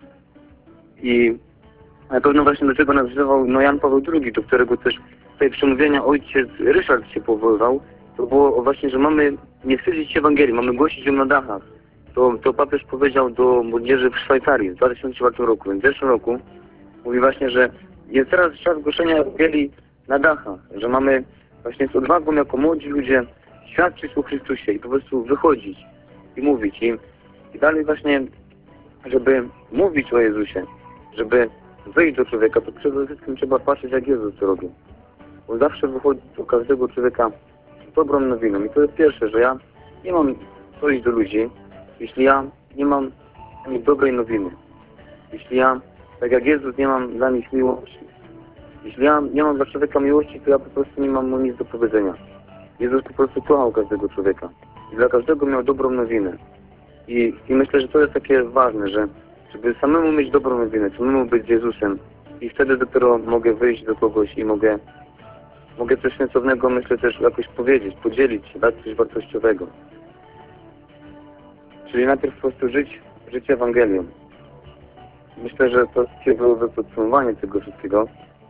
I na pewno właśnie do tego nawiązywał no, Jan Paweł drugi, do którego też tutaj przemówienia ojciec Ryszard się powoływał. To było właśnie, że mamy nie wstydzić się Ewangelii, mamy głosić ją na dachach. To, to papież powiedział do młodzieży w Szwajcarii w dwa tysiące czwartym roku, więc w zeszłym roku mówi właśnie, że jest teraz czas głoszenia Ewangelii na dachach, że mamy właśnie z odwagą jako młodzi ludzie świadczyć o Chrystusie i po prostu wychodzić i mówić. I, i dalej właśnie, żeby mówić o Jezusie, żeby wyjść do człowieka, to przede wszystkim trzeba patrzeć, jak Jezus to robi. On zawsze wychodzi do każdego człowieka z dobrą nowiną. I to jest pierwsze, że ja nie mam co iść do ludzi, jeśli ja nie mam dla nich dobrej nowiny. Jeśli ja, tak jak Jezus, nie mam dla nich miłości. Jeśli ja nie mam dla człowieka miłości, to ja po prostu nie mam mu nic do powiedzenia. Jezus po prostu kochał każdego człowieka. I dla każdego miał dobrą nowinę. I, i myślę, że to jest takie ważne, że żeby samemu mieć dobrą nowinę, samemu być z Jezusem. I wtedy dopiero mogę wyjść do kogoś i mogę, mogę coś sensownego, myślę, też jakoś powiedzieć, podzielić się, dać coś wartościowego. Czyli najpierw po prostu żyć, żyć Ewangelią. Myślę, że to byłoby podsumowanie tego wszystkiego.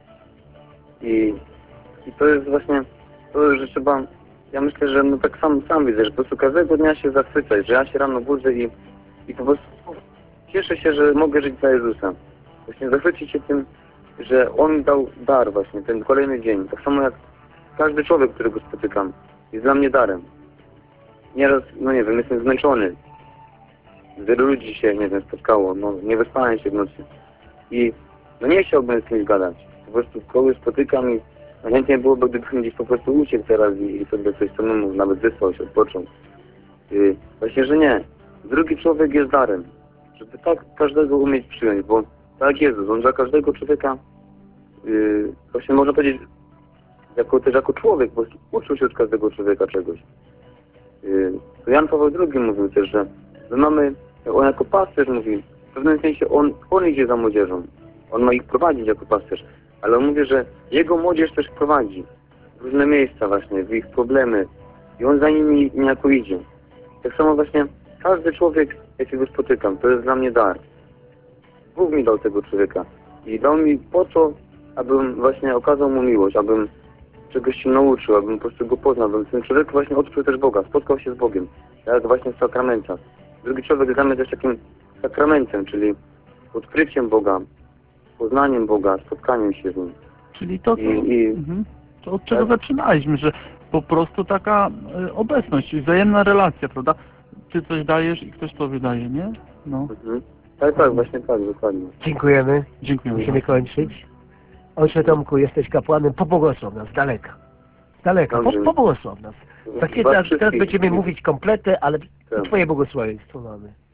I, I to jest właśnie to, że trzeba, ja myślę, że no tak sam, sam widzę, że po prostu każdego dnia się zachwycać, że ja się rano budzę i, i po prostu cieszę się, że mogę żyć dla Jezusa. Właśnie zachwycić się tym, że On mi dał dar właśnie, ten kolejny dzień. Tak samo jak każdy człowiek, którego spotykam, jest dla mnie darem. Nieraz, no nie wiem, jestem zmęczony. Wielu ludzi się, nie wiem, spotkało, no nie wyspałem się w nocy. I no nie chciałbym z kimś gadać. Po prostu kogoś spotykam i no, chętnie byłoby, gdybym gdzieś po prostu uciekł teraz i, i sobie coś samemu nawet wyspał się, odpoczął. Yy, właśnie, że nie. Drugi człowiek jest darem. Żeby tak każdego umieć przyjąć, bo tak Jezus, On dla każdego człowieka, yy, właśnie można powiedzieć, jako, też jako człowiek, bo uczył się od każdego człowieka czegoś. Yy, to Jan Paweł drugi mówił też, że my mamy, on jako pasterz mówi, w pewnym sensie on, on idzie za młodzieżą. On ma ich prowadzić jako pasterz, ale on mówi, że jego młodzież też prowadzi w różne miejsca właśnie, w ich problemy i on za nimi niejako idzie. Tak samo właśnie każdy człowiek, jakiego spotykam, to jest dla mnie dar. Bóg mi dał tego człowieka i dał mi po to, abym właśnie okazał mu miłość, abym czegoś się nauczył, abym po prostu go poznał, abym ten człowiek właśnie odkrył też Boga, spotkał się z Bogiem, jak właśnie w sakramentach. Drugi człowiek dla mnie też takim sakramentem, czyli odkryciem Boga, poznaniem Boga, spotkaniem się z Nim. Czyli to, co, I, i, mhm, to od czego zaczynaliśmy, że po prostu taka y, obecność, wzajemna relacja, prawda? Ty coś dajesz i ktoś tobie daje, nie? No. mhm. Tak, tak, właśnie tak, dokładnie. Dziękujemy. Dziękuję. Musimy kończyć. Ojcze Tomku, jesteś kapłanem, pobłogosław nas z daleka. Z daleka, po, Dobrze. pobłogosław nas. Tak, Was teraz, teraz wszystkich. będziemy mówić komplety, ale Tak. Twoje błogosławieństwo mamy.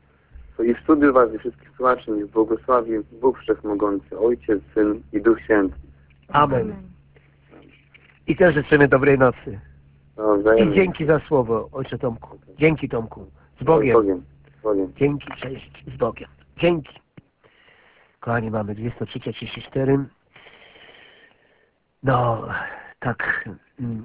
I w studiu Was i wszystkich słuchaczy niech błogosławi Bóg Wszechmogący, Ojciec, Syn i Duch Święty. Amen. I też życzymy dobrej nocy. No, I wzajemnie. dzięki za słowo, Ojcze Tomku. Dzięki, Tomku. Z Z Bogiem. Bogiem. Z Bogiem. Dzięki, cześć. Z Bogiem. Dzięki. Kochani, mamy dwadzieścia trzy trzydzieści cztery. No, tak. Mm.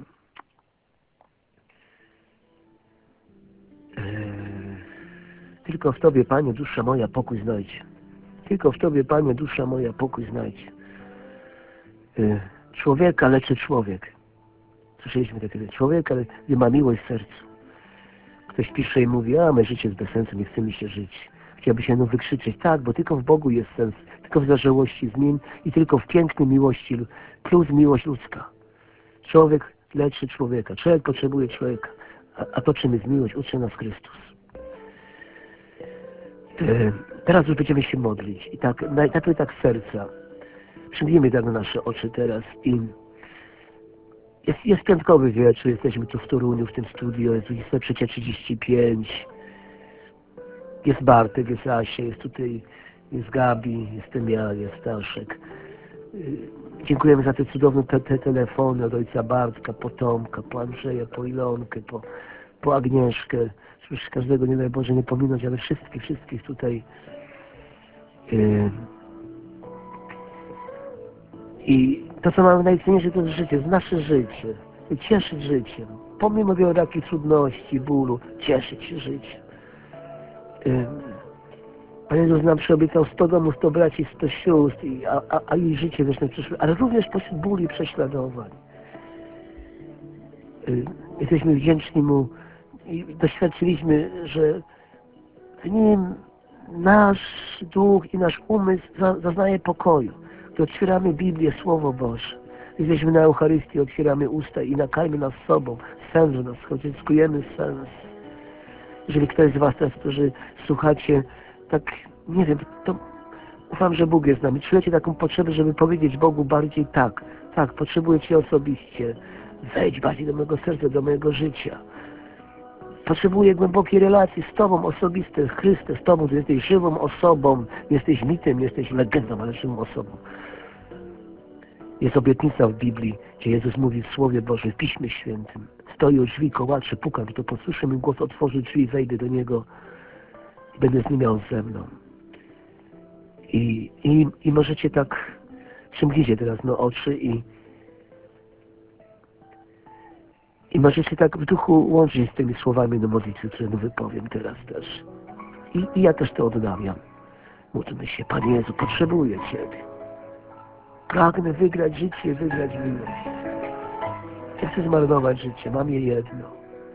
Eee, tylko w Tobie, Panie, dusza moja pokój znajdzie. Tylko w Tobie, Panie, dusza moja pokój znajdzie. Eee, człowieka leczy człowiek. Słyszeliśmy takie, człowieka nie ma miłość w sercu. Ktoś pisze i mówi, a moje życie jest bez sensu, nie chce mi się żyć. Chciałby się no wykrzyczeć, tak, bo tylko w Bogu jest sens, tylko w zażyłości zmień i tylko w pięknej miłości, plus miłość ludzka. Człowiek leczy człowieka, człowiek potrzebuje człowieka, a, a to czym jest miłość, uczy nas Chrystus. E, teraz już będziemy się modlić i tak, najpierw tak z serca. Przymknijmy tak na nasze oczy teraz i jest, jest piątkowy wieczór, jesteśmy tu w Toruniu, w tym studiu, jest dwadzieścia trzy trzydzieści pięć. Jest Bartek, jest Asia, jest tutaj, jest Gabi, jestem ja, jest Staszek. Dziękujemy za te cudowne te, te telefony od ojca Bartka, po Tomka, po Andrzeja, po Ilonkę, po, po Agnieszkę. Już każdego, nie daj Boże, nie pominąć, ale wszystkich, wszystkich tutaj. Yy. I to, co mamy najcenniejsze, to jest życie, to jest nasze życie. Cieszyć życiem. Pomimo wielokich trudności, bólu, cieszyć się życiem. Pan Jezus nam przyobiecał sto domów, sto braci, sto sióstr, i, a, a, a jej życie wieczne przyszło, ale również pośród bólu i prześladowań. Jesteśmy wdzięczni Mu i doświadczyliśmy, że w Nim nasz duch i nasz umysł zaznaje pokoju. Gdy otwieramy Biblię, Słowo Boże, jesteśmy na Eucharystii, otwieramy usta i nakarmi nas sobą, sens w nas chodzi, zyskujemy sens. Jeżeli ktoś z Was teraz, którzy słuchacie, tak, nie wiem, to ufam, że Bóg jest z nami. Czujecie taką potrzebę, żeby powiedzieć Bogu bardziej tak, tak, potrzebuję Cię osobiście. Wejdź bardziej do mojego serca, do mojego życia. Potrzebuję głębokiej relacji z Tobą, osobiste, Chryste, z Tobą, Ty jesteś żywą osobą, nie jesteś mitem, nie jesteś legendą, ale żywą osobą. Jest obietnica w Biblii, gdzie Jezus mówi w Słowie Bożym, w Piśmie Świętym. Stoi u drzwi, kołacze, pukam, to posłyszę mój głos, otworzy drzwi, wejdę do Niego i będę z Nim miał ze mną. I, i, i możecie tak, przymknijcie teraz no oczy i i możecie tak w duchu łączyć z tymi słowami do modlitwy, które no wypowiem teraz też. I, I ja też to odnawiam. Módlmy się, Panie Jezu, potrzebuję Ciebie. Pragnę wygrać życie, wygrać miłość. Nie chcę zmarnować życie, mam je jedno.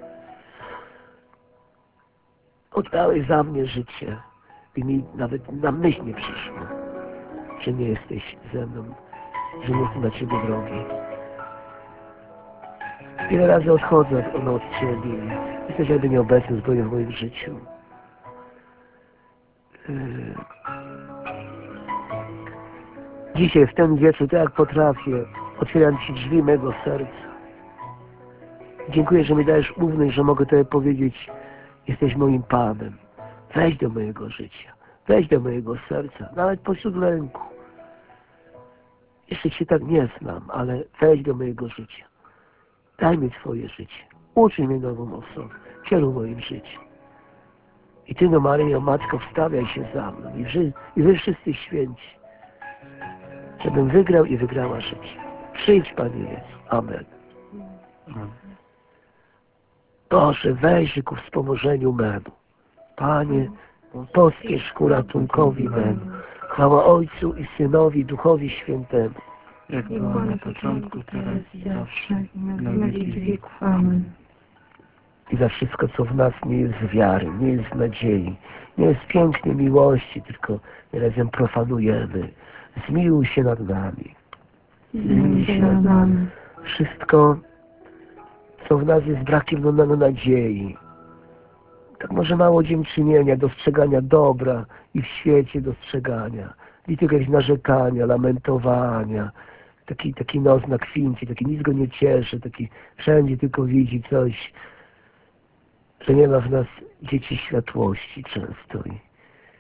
Oddałeś za mnie życie i mi nawet na myśl nie przyszło, że nie jesteś ze mną, że nie jestem dla Ciebie drogi. Wiele razy odchodzę ono od Ciebie. Jesteś jakby nieobecny zupełnie w moim życiu. Dzisiaj, w ten wieczór, tak jak potrafię, otwieram Ci drzwi mego serca. Dziękuję, że mi dajesz ufność, że mogę Tobie powiedzieć, jesteś moim Panem. Wejdź do mojego życia. Wejdź do mojego serca, nawet pośród lęku. Jeszcze Cię tak nie znam, ale wejdź do mojego życia. Daj mi Twoje życie. Uczyń mnie nową osobą. Kieruj moim życiem. I Ty, no Maryjo, Matko, wstawiaj się za mną. I, wy, I Wy wszyscy święci. Żebym wygrał i wygrała życie. Przyjdź, Panie Jezu. Amen. Boże, weź ku wspomożeniu memu. Panie, pospiesz ku ratunkowi memu. Chwała Ojcu i Synowi, Duchowi Świętemu. Jak było na początku, teraz i zawsze, i na wieki wieków. Amen. I za wszystko, co w nas nie jest z wiary, nie jest z nadziei, nie jest z pięknej miłości, tylko razem profanujemy. Zmiłuj się nad nami. Zmiłuj się nad nami. Wszystko, co w nas jest brakiem no, no, nadziei. Tak może mało dziękczynienia, dostrzegania dobra i w świecie dostrzegania. I tylko jakieś narzekania, lamentowania. Taki, taki nos na kwincie, taki nic go nie cieszy, taki wszędzie tylko widzi coś, że nie ma w nas dzieci światłości często. I,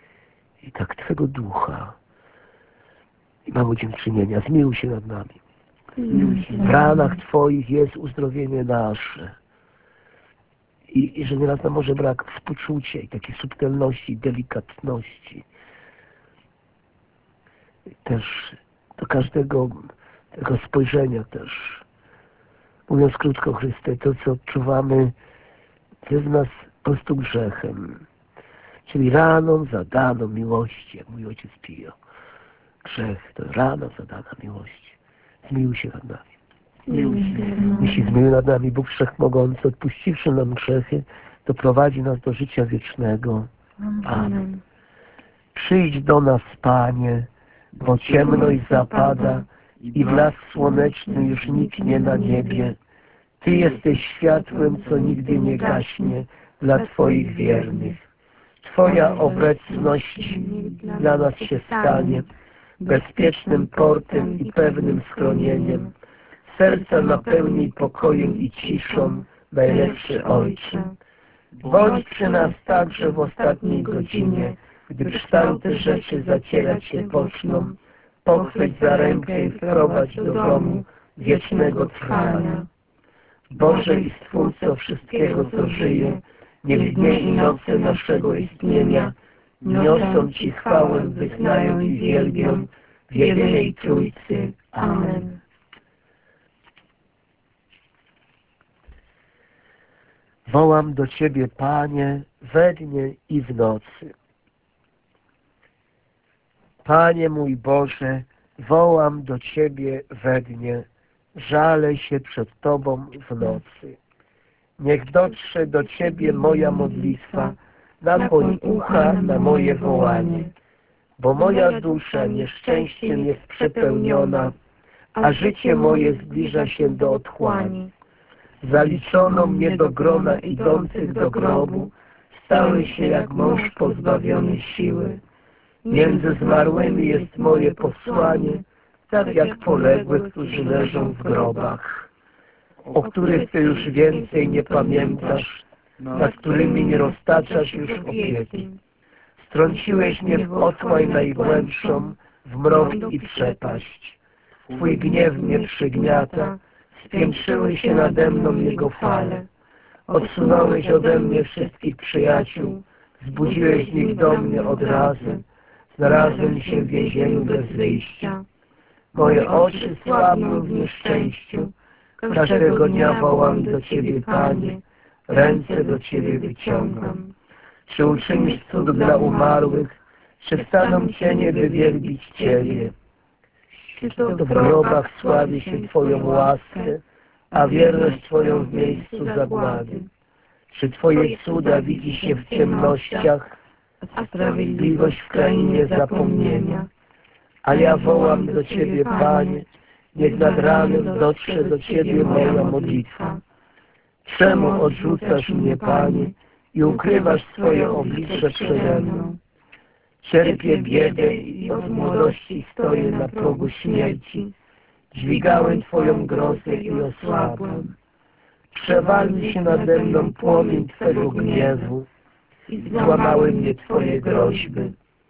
i tak Twego ducha. I mamy dziękczynienia. Zmiłuj się nad nami. W ranach Twoich jest uzdrowienie nasze. I, i że nieraz nam może brak współczucia i takiej subtelności, delikatności. Też do każdego tego spojrzenia też. Mówiąc krótko, Chryste, to co odczuwamy, to jest w nas po prostu grzechem. Czyli raną zadaną miłości, jak mój ojciec Pio. Grzech to rana zadana miłości. Zmiłuj się nad nami. Jeśli zmiłuj nad nami Bóg Wszechmogący, odpuściwszy nam grzechy, doprowadzi nas do życia wiecznego. Amen. Przyjdź do nas, Panie, bo ciemność zapada i blask słoneczny już niknie na niebie. Ty jesteś światłem, co nigdy nie gaśnie dla Twoich wiernych. Twoja obecność dla nas się stanie bezpiecznym portem i pewnym schronieniem. Serca napełnij pokojem i ciszą, najlepszy Ojcze. Bądź przy nas także w ostatniej godzinie, gdy kształty rzeczy zacierać się poczną. Pochwyć za rękę i wprowadź do domu wiecznego trwania. Boże i Stwórco wszystkiego, co żyje, niech dnie i noce naszego istnienia niosą Ci chwałę, wyznają i wielbią w jedynej Trójcy. Amen. Wołam do Ciebie, Panie, we dnie i w nocy. Panie mój Boże, wołam do Ciebie we dnie, żalę się przed Tobą w nocy. Niech dotrze do Ciebie moja modlitwa, nakłoń ucha na moje wołanie, bo moja dusza nieszczęściem jest przepełniona, a życie moje zbliża się do otchłani. Zaliczono mnie do grona idących do grobu, stały się jak mąż pozbawiony siły. Między zmarłymi jest moje posłanie, tak jak poległych, którzy leżą w grobach, o których Ty już więcej nie pamiętasz, nad którymi nie roztaczasz już opieki. Strąciłeś mnie w otchłań najgłębszą, w mrok i przepaść. Twój gniew mnie przygniata, spiętrzyły się nade mną jego fale. Odsunąłeś ode mnie wszystkich przyjaciół, zbudziłeś ich do mnie od razu. Znalazłem się w więzieniu bez wyjścia. Moje oczy słabną w nieszczęściu. Każdego dnia wołam do Ciebie, Panie, ręce do Ciebie wyciągam. Czy uczynisz cud dla umarłych, czy staną cienie, by wielbić Ciebie? To w grobach sławi się Twoją łaskę, a wierność Twoją w miejscu zagłady. Czy Twoje cuda widzi się w ciemnościach, a sprawiedliwość w krainie zapomnienia? A ja wołam do Ciebie, Panie, niech nad ranem dotrze do Ciebie moja modlitwa. Czemu odrzucasz mnie, Panie, i ukrywasz swoje oblicze przede mną? Cierpię biedę i od młodości stoję na progu śmierci. Dźwigałem Twoją grozę i osłabłem. Przewalił się nade mną płomień Twego gniewu i złamały mnie Twoje groźby.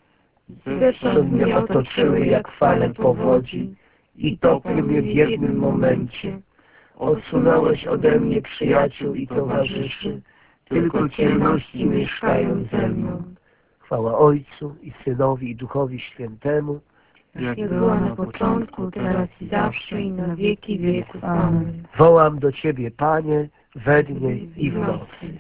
Zewsząd mnie otoczyły jak fale powodzi i topią mnie w jednym momencie. Odsunąłeś ode mnie przyjaciół i towarzyszy, tylko ciemności mieszkają ze mną. Chwała Ojcu i Synowi i Duchowi Świętemu, jak była na początku, teraz i zawsze i na wieki wieków. Amen. Wołam do Ciebie, Panie, we dnie i w nocy.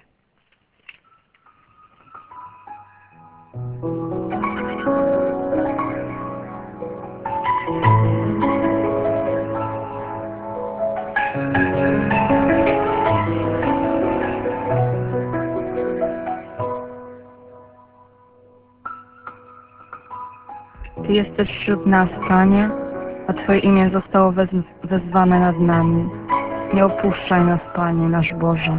Ty jesteś wśród nas, Panie, a Twoje imię zostało wez wezwane nad nami. Nie opuszczaj nas, Panie, nasz Boże.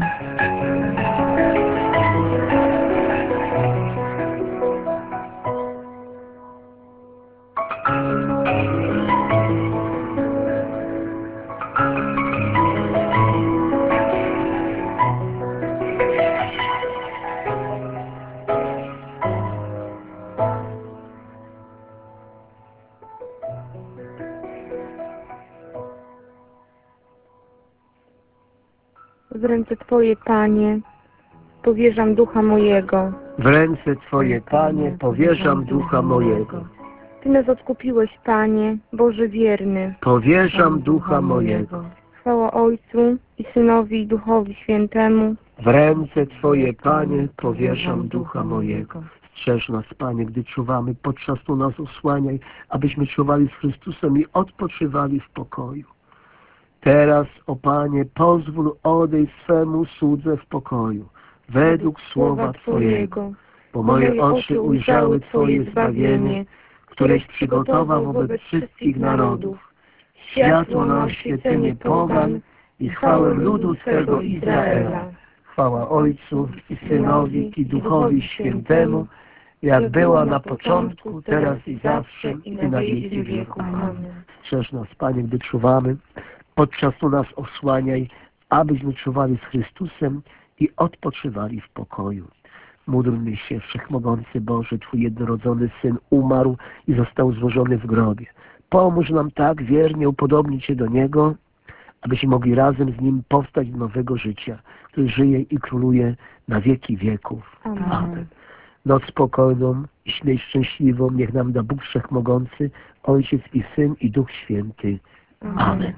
W ręce Twoje, Panie, powierzam ducha mojego. W ręce Twoje, Panie, powierzam ducha mojego. Ty nas odkupiłeś, Panie, Boże wierny. Powierzam ducha mojego. Chwała Ojcu i Synowi i Duchowi Świętemu. W ręce Twoje, Panie, powierzam ducha mojego. Strzeż nas, Panie, gdy czuwamy, podczas tu nas osłaniaj, abyśmy czuwali z Chrystusem i odpoczywali w pokoju. Teraz, o Panie, pozwól odejść swemu słudze w pokoju, według słowa Twojego, bo moje oczy ujrzały Twoje zbawienie, któreś przygotował wobec wszystkich narodów, światło na oświecenie pogan i chwałę ludu swego Izraela. Chwała Ojcu i Synowi i Duchowi Świętemu, jak była na początku, teraz i zawsze, i na wieki wieków. Amen. Strzeż nas, Panie, gdy czuwamy, podczas tu nas osłaniaj, abyśmy czuwali z Chrystusem i odpoczywali w pokoju. Módlmy się, Wszechmogący Boże, Twój jednorodzony Syn umarł i został złożony w grobie. Pomóż nam tak wiernie upodobnić się do Niego, abyśmy mogli razem z Nim powstać do nowego życia, który żyje i króluje na wieki wieków. Amen. Amen. Noc spokojną i śmierć szczęśliwą niech nam da Bóg Wszechmogący, Ojciec i Syn i Duch Święty. Amen. Amen.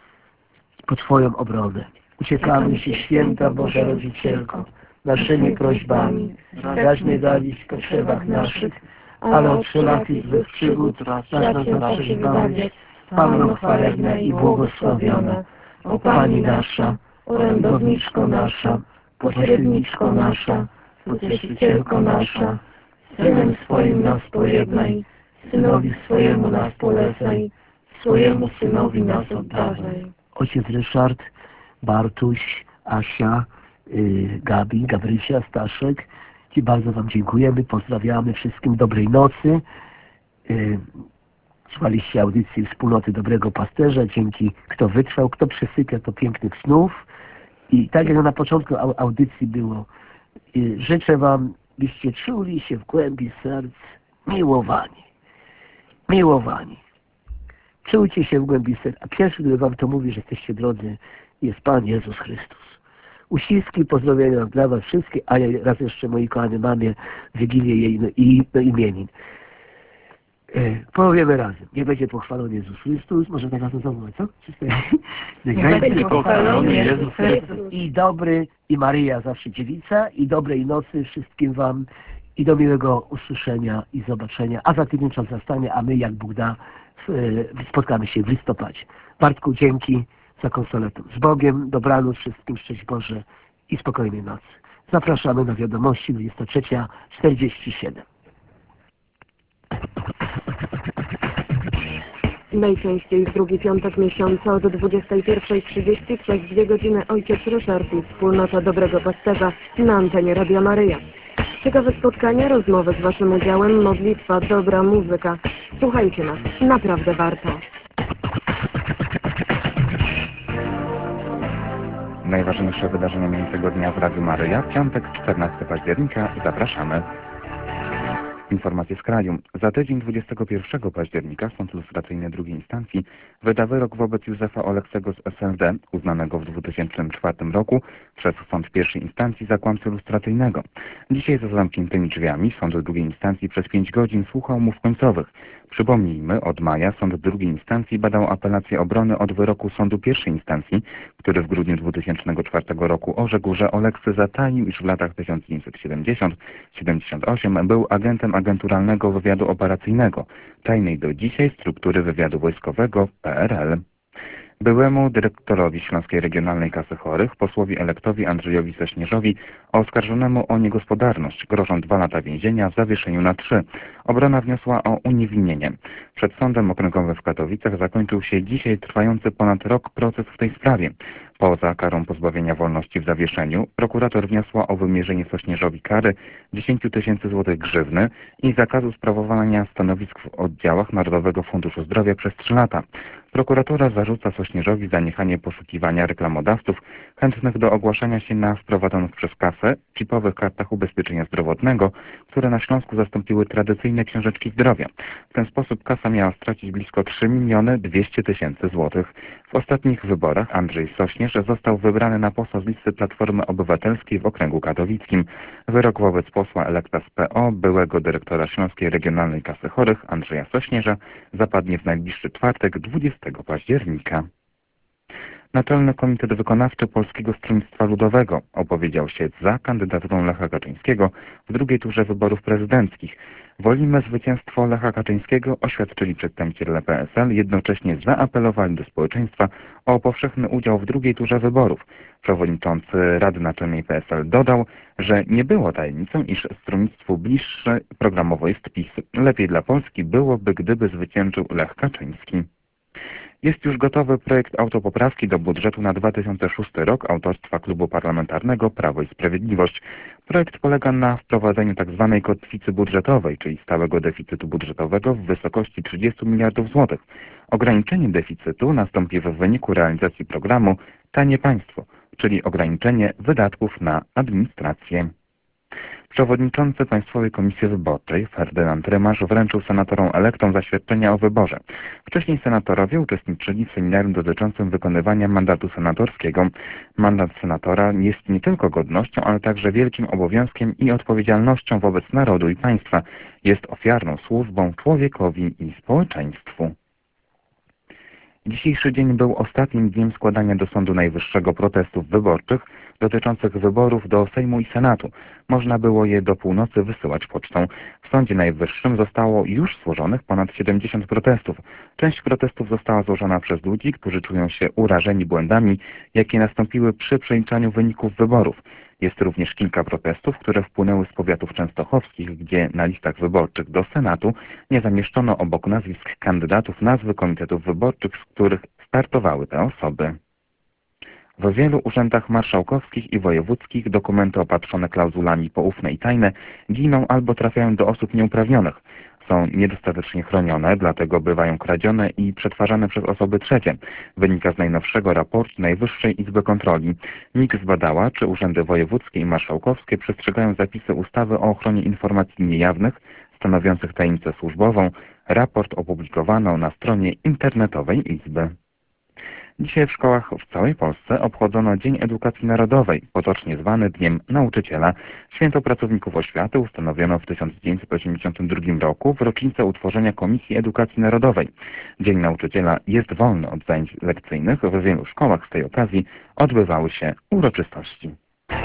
Po Twoją obronę uciekamy się, święta Boża Rodzicielko, naszymi prośbami, raźnie dalić w potrzebach naszych, ale od wszelakich złych przygód racz nas zawsze zbawić. Panno chwalebna i błogosławiona, o Pani nasza, orędowniczko nasza, pośredniczko nasza, Pocieszycielko nasza, Synem swoim nas pojednaj, Synowi swojemu nas polecaj, swojemu Synowi nas oddawaj. Ojciec Ryszard, Bartuś, Asia, yy, Gabi, Gabrysia, Staszek, Ci bardzo Wam dziękujemy, pozdrawiamy wszystkim dobrej nocy. Yy, Słuchaliście audycji Wspólnoty Dobrego Pasterza, dzięki kto wytrwał, kto przesypia, to pięknych snów. I tak jak na początku audycji było, yy, życzę Wam, byście czuli się w głębi serc miłowani. Miłowani. Czujcie się w głębi serca. A pierwszy, który Wam to mówi, że jesteście drodzy, jest Pan Jezus Chrystus. Uściski, pozdrowienia dla Was wszystkich, a ja raz jeszcze mojej kochanej mamie Wigilię jej no, i, no, imienin. E, powiemy razem. Niech będzie pochwalony Jezus Chrystus. Może tak razem zawołać, co? Niech będzie pochwalony Jezus Chrystus. I dobry, i Maryja zawsze dziewica, i dobrej nocy wszystkim Wam, i do miłego usłyszenia i zobaczenia. A za tydzień czas zastanie, a my, jak Bóg da, spotkamy się w listopadzie. Bartku, dzięki za konsoletę. Z Bogiem, dobranoc wszystkim, szczęść Boże i spokojnej nocy. Zapraszamy na wiadomości dwudziesta trzecia czterdzieści siedem. Najczęściej w drugi piątek miesiąca od dwudziestej pierwszej trzydzieści przez dwie godziny Ojciec Ryszard i Wspólnota Dobrego Pasterza na antenie Radia Maryja. Ciekawe spotkania, rozmowy z Waszym udziałem, modlitwa, dobra muzyka. Słuchajcie nas, naprawdę warto. Najważniejsze wydarzenia minionego dnia w Radiu Maryja, piątek, czternastego października. Zapraszamy. Informacje z kraju. Za tydzień dwudziestego pierwszego października Sąd Lustracyjny drugiej instancji wyda wyrok wobec Józefa Oleksego z S L D, uznanego w dwutysięcznym czwartym roku przez Sąd pierwszej instancji za kłamcę lustracyjnego. Dzisiaj za zamkniętymi drzwiami Sąd drugiej instancji przez pięć godzin słuchał umów końcowych. Przypomnijmy, od maja Sąd drugiej instancji badał apelację obrony od wyroku Sądu pierwszej instancji, który w grudniu dwutysięcznego czwartego roku orzekł, że Oleksy zataił, iż w latach tysiąc dziewięćset siedemdziesiątym do siedemdziesiątego ósmego był agentem agenturalnego wywiadu operacyjnego, tajnej do dzisiaj struktury wywiadu wojskowego P R L. Byłemu dyrektorowi Śląskiej Regionalnej Kasy Chorych, posłowi elektowi Andrzejowi Sośnierzowi, oskarżonemu o niegospodarność, grożą dwa lata więzienia w zawieszeniu na trzy. Obrona wniosła o uniewinnienie. Przed Sądem Okręgowym w Katowicach zakończył się dzisiaj trwający ponad rok proces w tej sprawie. Poza karą pozbawienia wolności w zawieszeniu, prokurator wniosła o wymierzenie Sośnierzowi kary dziesięć tysięcy złotych grzywny i zakazu sprawowania stanowisk w oddziałach Narodowego Funduszu Zdrowia przez trzy lata. Prokuratura zarzuca Sośnierzowi zaniechanie poszukiwania reklamodawców chętnych do ogłaszania się na wprowadzonych przez kasę chipowych kartach ubezpieczenia zdrowotnego, które na Śląsku zastąpiły tradycyjne książeczki zdrowia. W ten sposób kasa miała stracić blisko trzy miliony dwieście tysięcy złotych. W ostatnich wyborach Andrzej Sośnierz został wybrany na posła z listy Platformy Obywatelskiej w okręgu katowickim. Wyrok wobec posła elekta z P O, byłego dyrektora Śląskiej Regionalnej Kasy Chorych Andrzeja Sośnierza, zapadnie w najbliższy czwartek, dwudziestego października. Naczelny Komitet Wykonawczy Polskiego Stronnictwa Ludowego opowiedział się za kandydaturą Lecha Kaczyńskiego w drugiej turze wyborów prezydenckich. Wolimy zwycięstwo Lecha Kaczyńskiego, oświadczyli przedstawiciele P S L, jednocześnie zaapelowali do społeczeństwa o powszechny udział w drugiej turze wyborów. Przewodniczący Rady Naczelnej P S L dodał, że nie było tajemnicą, iż stronnictwu bliższy programowo jest PiS. Lepiej dla Polski byłoby, gdyby zwyciężył Lech Kaczyński. Jest już gotowy projekt autopoprawki do budżetu na dwa tysiące szósty rok autorstwa Klubu Parlamentarnego Prawo i Sprawiedliwość. Projekt polega na wprowadzeniu tzw. kotwicy budżetowej, czyli stałego deficytu budżetowego w wysokości trzydziestu miliardów złotych. Ograniczenie deficytu nastąpi w wyniku realizacji programu Tanie Państwo, czyli ograniczenie wydatków na administrację. Przewodniczący Państwowej Komisji Wyborczej Ferdynand Rymarz wręczył senatorom elektom zaświadczenia o wyborze. Wcześniej senatorowie uczestniczyli w seminarium dotyczącym wykonywania mandatu senatorskiego. Mandat senatora jest nie tylko godnością, ale także wielkim obowiązkiem i odpowiedzialnością wobec narodu i państwa. Jest ofiarną służbą człowiekowi i społeczeństwu. Dzisiejszy dzień był ostatnim dniem składania do Sądu Najwyższego protestów wyborczych dotyczących wyborów do Sejmu i Senatu. Można było je do północy wysyłać pocztą. W Sądzie Najwyższym zostało już złożonych ponad siedemdziesiąt protestów. Część protestów została złożona przez ludzi, którzy czują się urażeni błędami, jakie nastąpiły przy przeliczaniu wyników wyborów. Jest również kilka protestów, które wpłynęły z powiatów częstochowskich, gdzie na listach wyborczych do Senatu nie zamieszczono obok nazwisk kandydatów nazwy komitetów wyborczych, z których startowały te osoby. W wielu urzędach marszałkowskich i wojewódzkich dokumenty opatrzone klauzulami poufne i tajne giną albo trafiają do osób nieuprawnionych. Są niedostatecznie chronione, dlatego bywają kradzione i przetwarzane przez osoby trzecie. Wynika z najnowszego raportu Najwyższej Izby Kontroli. N I K zbadała, czy urzędy wojewódzkie i marszałkowskie przestrzegają zapisy ustawy o ochronie informacji niejawnych stanowiących tajemnicę służbową. Raport opublikowano na stronie internetowej Izby. Dzisiaj w szkołach w całej Polsce obchodzono Dzień Edukacji Narodowej, potocznie zwany Dniem Nauczyciela. Święto pracowników oświaty ustanowiono w tysiąc dziewięćset osiemdziesiątym drugim roku w rocznicę utworzenia Komisji Edukacji Narodowej. Dzień Nauczyciela jest wolny od zajęć lekcyjnych. W wielu szkołach z tej okazji odbywały się uroczystości.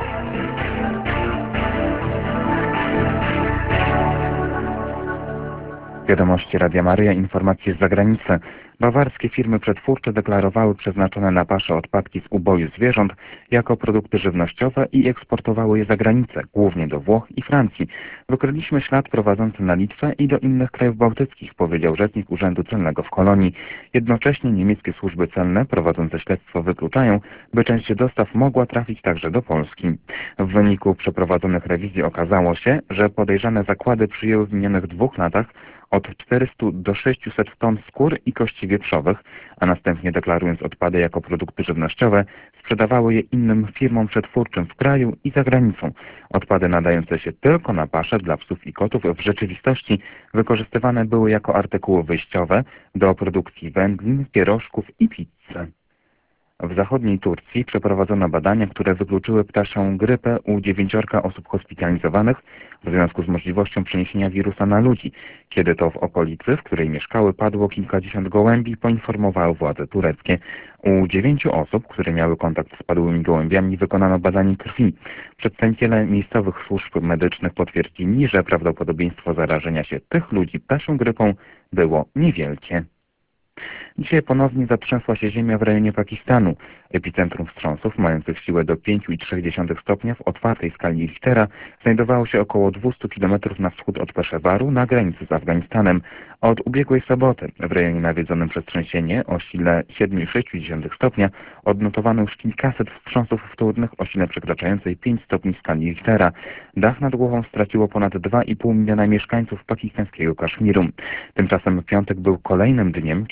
Wiadomości Radia Maryja, informacje z zagranicy. Bawarskie firmy przetwórcze deklarowały przeznaczone na pasze odpadki z uboju zwierząt jako produkty żywnościowe i eksportowały je za granicę, głównie do Włoch i Francji. Wykryliśmy ślad prowadzący na Litwę i do innych krajów bałtyckich, powiedział rzecznik Urzędu Celnego w Kolonii. Jednocześnie niemieckie służby celne prowadzące śledztwo wykluczają, by część dostaw mogła trafić także do Polski. W wyniku przeprowadzonych rewizji okazało się, że podejrzane zakłady przyjęły w minionych dwóch latach od czterystu do sześciuset ton skór i kości wieprzowych, a następnie deklarując odpady jako produkty żywnościowe, sprzedawały je innym firmom przetwórczym w kraju i za granicą. Odpady nadające się tylko na pasze dla psów i kotów w rzeczywistości wykorzystywane były jako artykuły wyjściowe do produkcji wędlin, pierożków i pizzy. W zachodniej Turcji przeprowadzono badania, które wykluczyły ptasią grypę u dziewięciorga osób hospitalizowanych w związku z możliwością przeniesienia wirusa na ludzi. Kiedy to w okolicy, w której mieszkały, padło kilkadziesiąt gołębi, poinformowały władze tureckie. U dziewięciu osób, które miały kontakt z padłymi gołębiami, wykonano badanie krwi. Przedstawiciele miejscowych służb medycznych potwierdzili, że prawdopodobieństwo zarażenia się tych ludzi ptasią grypą było niewielkie. Dzisiaj ponownie zatrzęsła się ziemia w rejonie Pakistanu. Epicentrum wstrząsów, mających siłę do pięć przecinek trzy stopnia w otwartej skali Richtera, znajdowało się około dwieście kilometrów na wschód od Peszewaru, na granicy z Afganistanem. Od ubiegłej soboty w rejonie nawiedzonym przez trzęsienie o sile siedem przecinek sześć stopnia odnotowano już kilkaset wstrząsów wtórnych o sile przekraczającej pięć stopni skali Richtera. Dach nad głową straciło ponad dwa i pół miliona mieszkańców pakistańskiego Kaszmiru. Tymczasem piątek był kolejnym dniem, kiedy to Polska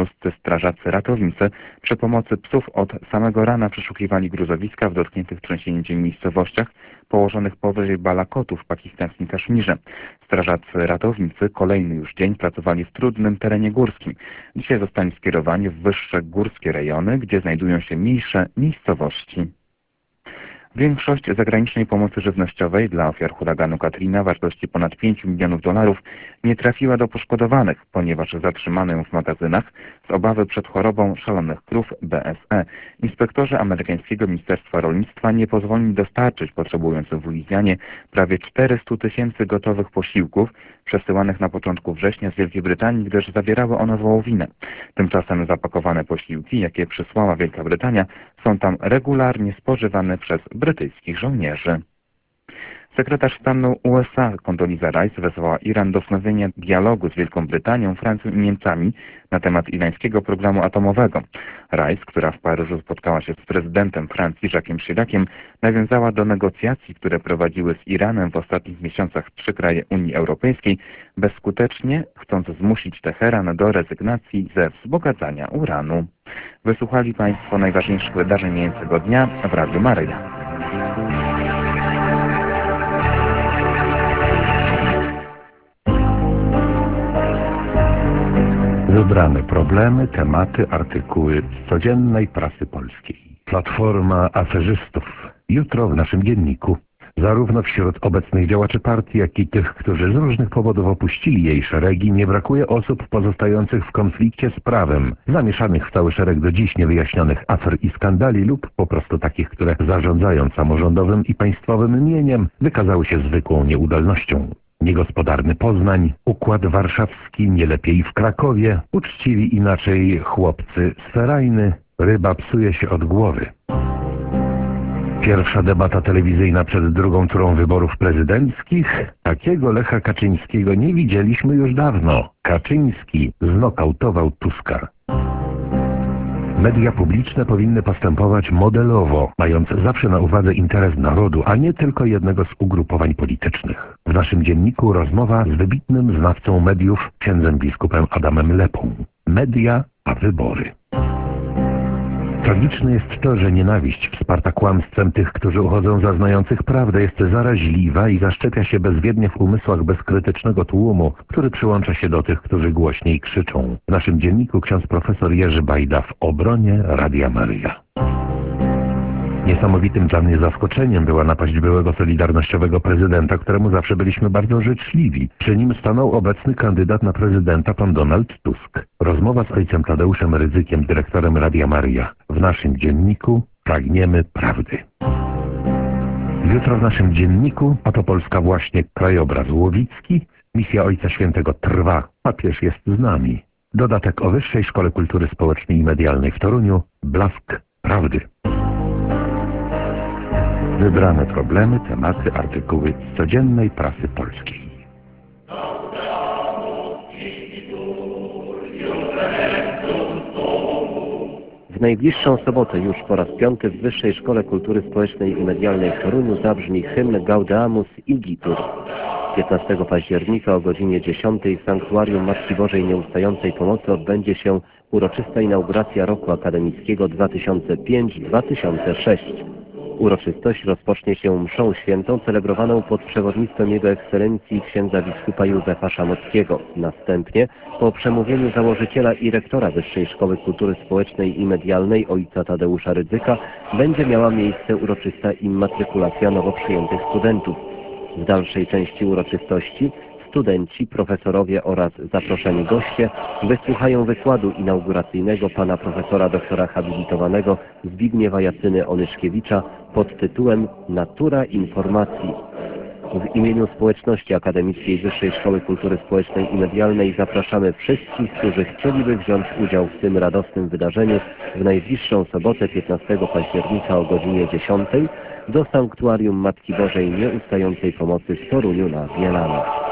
polscy strażacy ratownicy przy pomocy psów od samego rana przeszukiwali gruzowiska w dotkniętych trzęsieniem miejscowościach położonych powyżej Balakotu w pakistańskim Kaszmirze. Strażacy ratownicy kolejny już dzień pracowali w trudnym terenie górskim. Dzisiaj zostali skierowani w wyższe górskie rejony, gdzie znajdują się mniejsze miejscowości. Większość zagranicznej pomocy żywnościowej dla ofiar huraganu Katrina wartości ponad pięć milionów dolarów nie trafiła do poszkodowanych, ponieważ zatrzymano ją w magazynach z obawy przed chorobą szalonych krów B S E. Inspektorzy amerykańskiego Ministerstwa Rolnictwa nie pozwolili dostarczyć potrzebującym w Luizjanie prawie czterystu tysięcy gotowych posiłków przesyłanych na początku września z Wielkiej Brytanii, gdyż zawierały one wołowinę. Tymczasem zapakowane posiłki, jakie przysłała Wielka Brytania, są tam regularnie spożywane przez brytyjskich żołnierzy. Sekretarz stanu U S A Condoleezza Rice wezwała Iran do wznowienia dialogu z Wielką Brytanią, Francją i Niemcami na temat irańskiego programu atomowego. Rice, która w Paryżu spotkała się z prezydentem Francji Jacques'em Chiraciem, nawiązała do negocjacji, które prowadziły z Iranem w ostatnich miesiącach trzy kraje Unii Europejskiej, bezskutecznie chcąc zmusić Teheran do rezygnacji ze wzbogacania uranu. Wysłuchali Państwo najważniejszych wydarzeń mijającego dnia w Radiu Maryja. Wybrane problemy, tematy, artykuły z codziennej prasy polskiej. Platforma aferzystów. Jutro w naszym dzienniku. Zarówno wśród obecnych działaczy partii, jak i tych, którzy z różnych powodów opuścili jej szeregi, nie brakuje osób pozostających w konflikcie z prawem, zamieszanych w cały szereg do dziś niewyjaśnionych afer i skandali lub po prostu takich, które zarządzając samorządowym i państwowym mieniem wykazały się zwykłą nieudolnością. Niegospodarny Poznań, Układ Warszawski, nie lepiej w Krakowie, uczciwi inaczej chłopcy z Ferajny, ryba psuje się od głowy. Pierwsza debata telewizyjna przed drugą turą wyborów prezydenckich. Takiego Lecha Kaczyńskiego nie widzieliśmy już dawno. Kaczyński znokautował Tuska. Media publiczne powinny postępować modelowo, mając zawsze na uwadze interes narodu, a nie tylko jednego z ugrupowań politycznych. W naszym dzienniku rozmowa z wybitnym znawcą mediów, księdzem biskupem Adamem Lepą. Media, a wybory. Tragiczne jest to, że nienawiść wsparta kłamstwem tych, którzy uchodzą za znających prawdę, jest zaraźliwa i zaszczepia się bezwiednie w umysłach bezkrytycznego tłumu, który przyłącza się do tych, którzy głośniej krzyczą. W naszym dzienniku ksiądz profesor Jerzy Bajda w obronie Radia Maryja. Niesamowitym dla mnie zaskoczeniem była napaść byłego solidarnościowego prezydenta, któremu zawsze byliśmy bardzo życzliwi. Przy nim stanął obecny kandydat na prezydenta pan Donald Tusk. Rozmowa z ojcem Tadeuszem Rydzykiem, dyrektorem Radia Maryja. W naszym dzienniku pragniemy prawdy. Jutro w naszym dzienniku, a to Polska właśnie, krajobraz łowicki. Misja Ojca Świętego trwa, papież jest z nami. Dodatek o Wyższej Szkole Kultury Społecznej i Medialnej w Toruniu. Blask prawdy. Wybrane problemy, tematy, artykuły z codziennej prasy polskiej. W najbliższą sobotę już po raz piąty w Wyższej Szkole Kultury Społecznej i Medialnej w Toruniu zabrzmi hymn Gaudeamus Igitur. piętnastego października o godzinie dziesiątej w Sanktuarium Matki Bożej Nieustającej Pomocy odbędzie się uroczysta inauguracja roku akademickiego dwa tysiące piąty do dwa tysiące szóstego. Uroczystość rozpocznie się mszą świętą celebrowaną pod przewodnictwem Jego Ekscelencji księdza biskupa Józefa Szamockiego. Następnie, po przemówieniu założyciela i rektora Wyższej Szkoły Kultury Społecznej i Medialnej ojca Tadeusza Rydzyka, będzie miała miejsce uroczysta immatrykulacja nowo przyjętych studentów. W dalszej części uroczystości studenci, profesorowie oraz zaproszeni goście wysłuchają wykładu inauguracyjnego pana profesora doktora habilitowanego Zbigniewa Jacyny Onyszkiewicza pod tytułem Natura informacji. W imieniu społeczności akademickiej Wyższej Szkoły Kultury Społecznej i Medialnej zapraszamy wszystkich, którzy chcieliby wziąć udział w tym radosnym wydarzeniu w najbliższą sobotę piętnastego października o godzinie dziesiątej do Sanktuarium Matki Bożej Nieustającej Pomocy w Toruniu na Bielanach.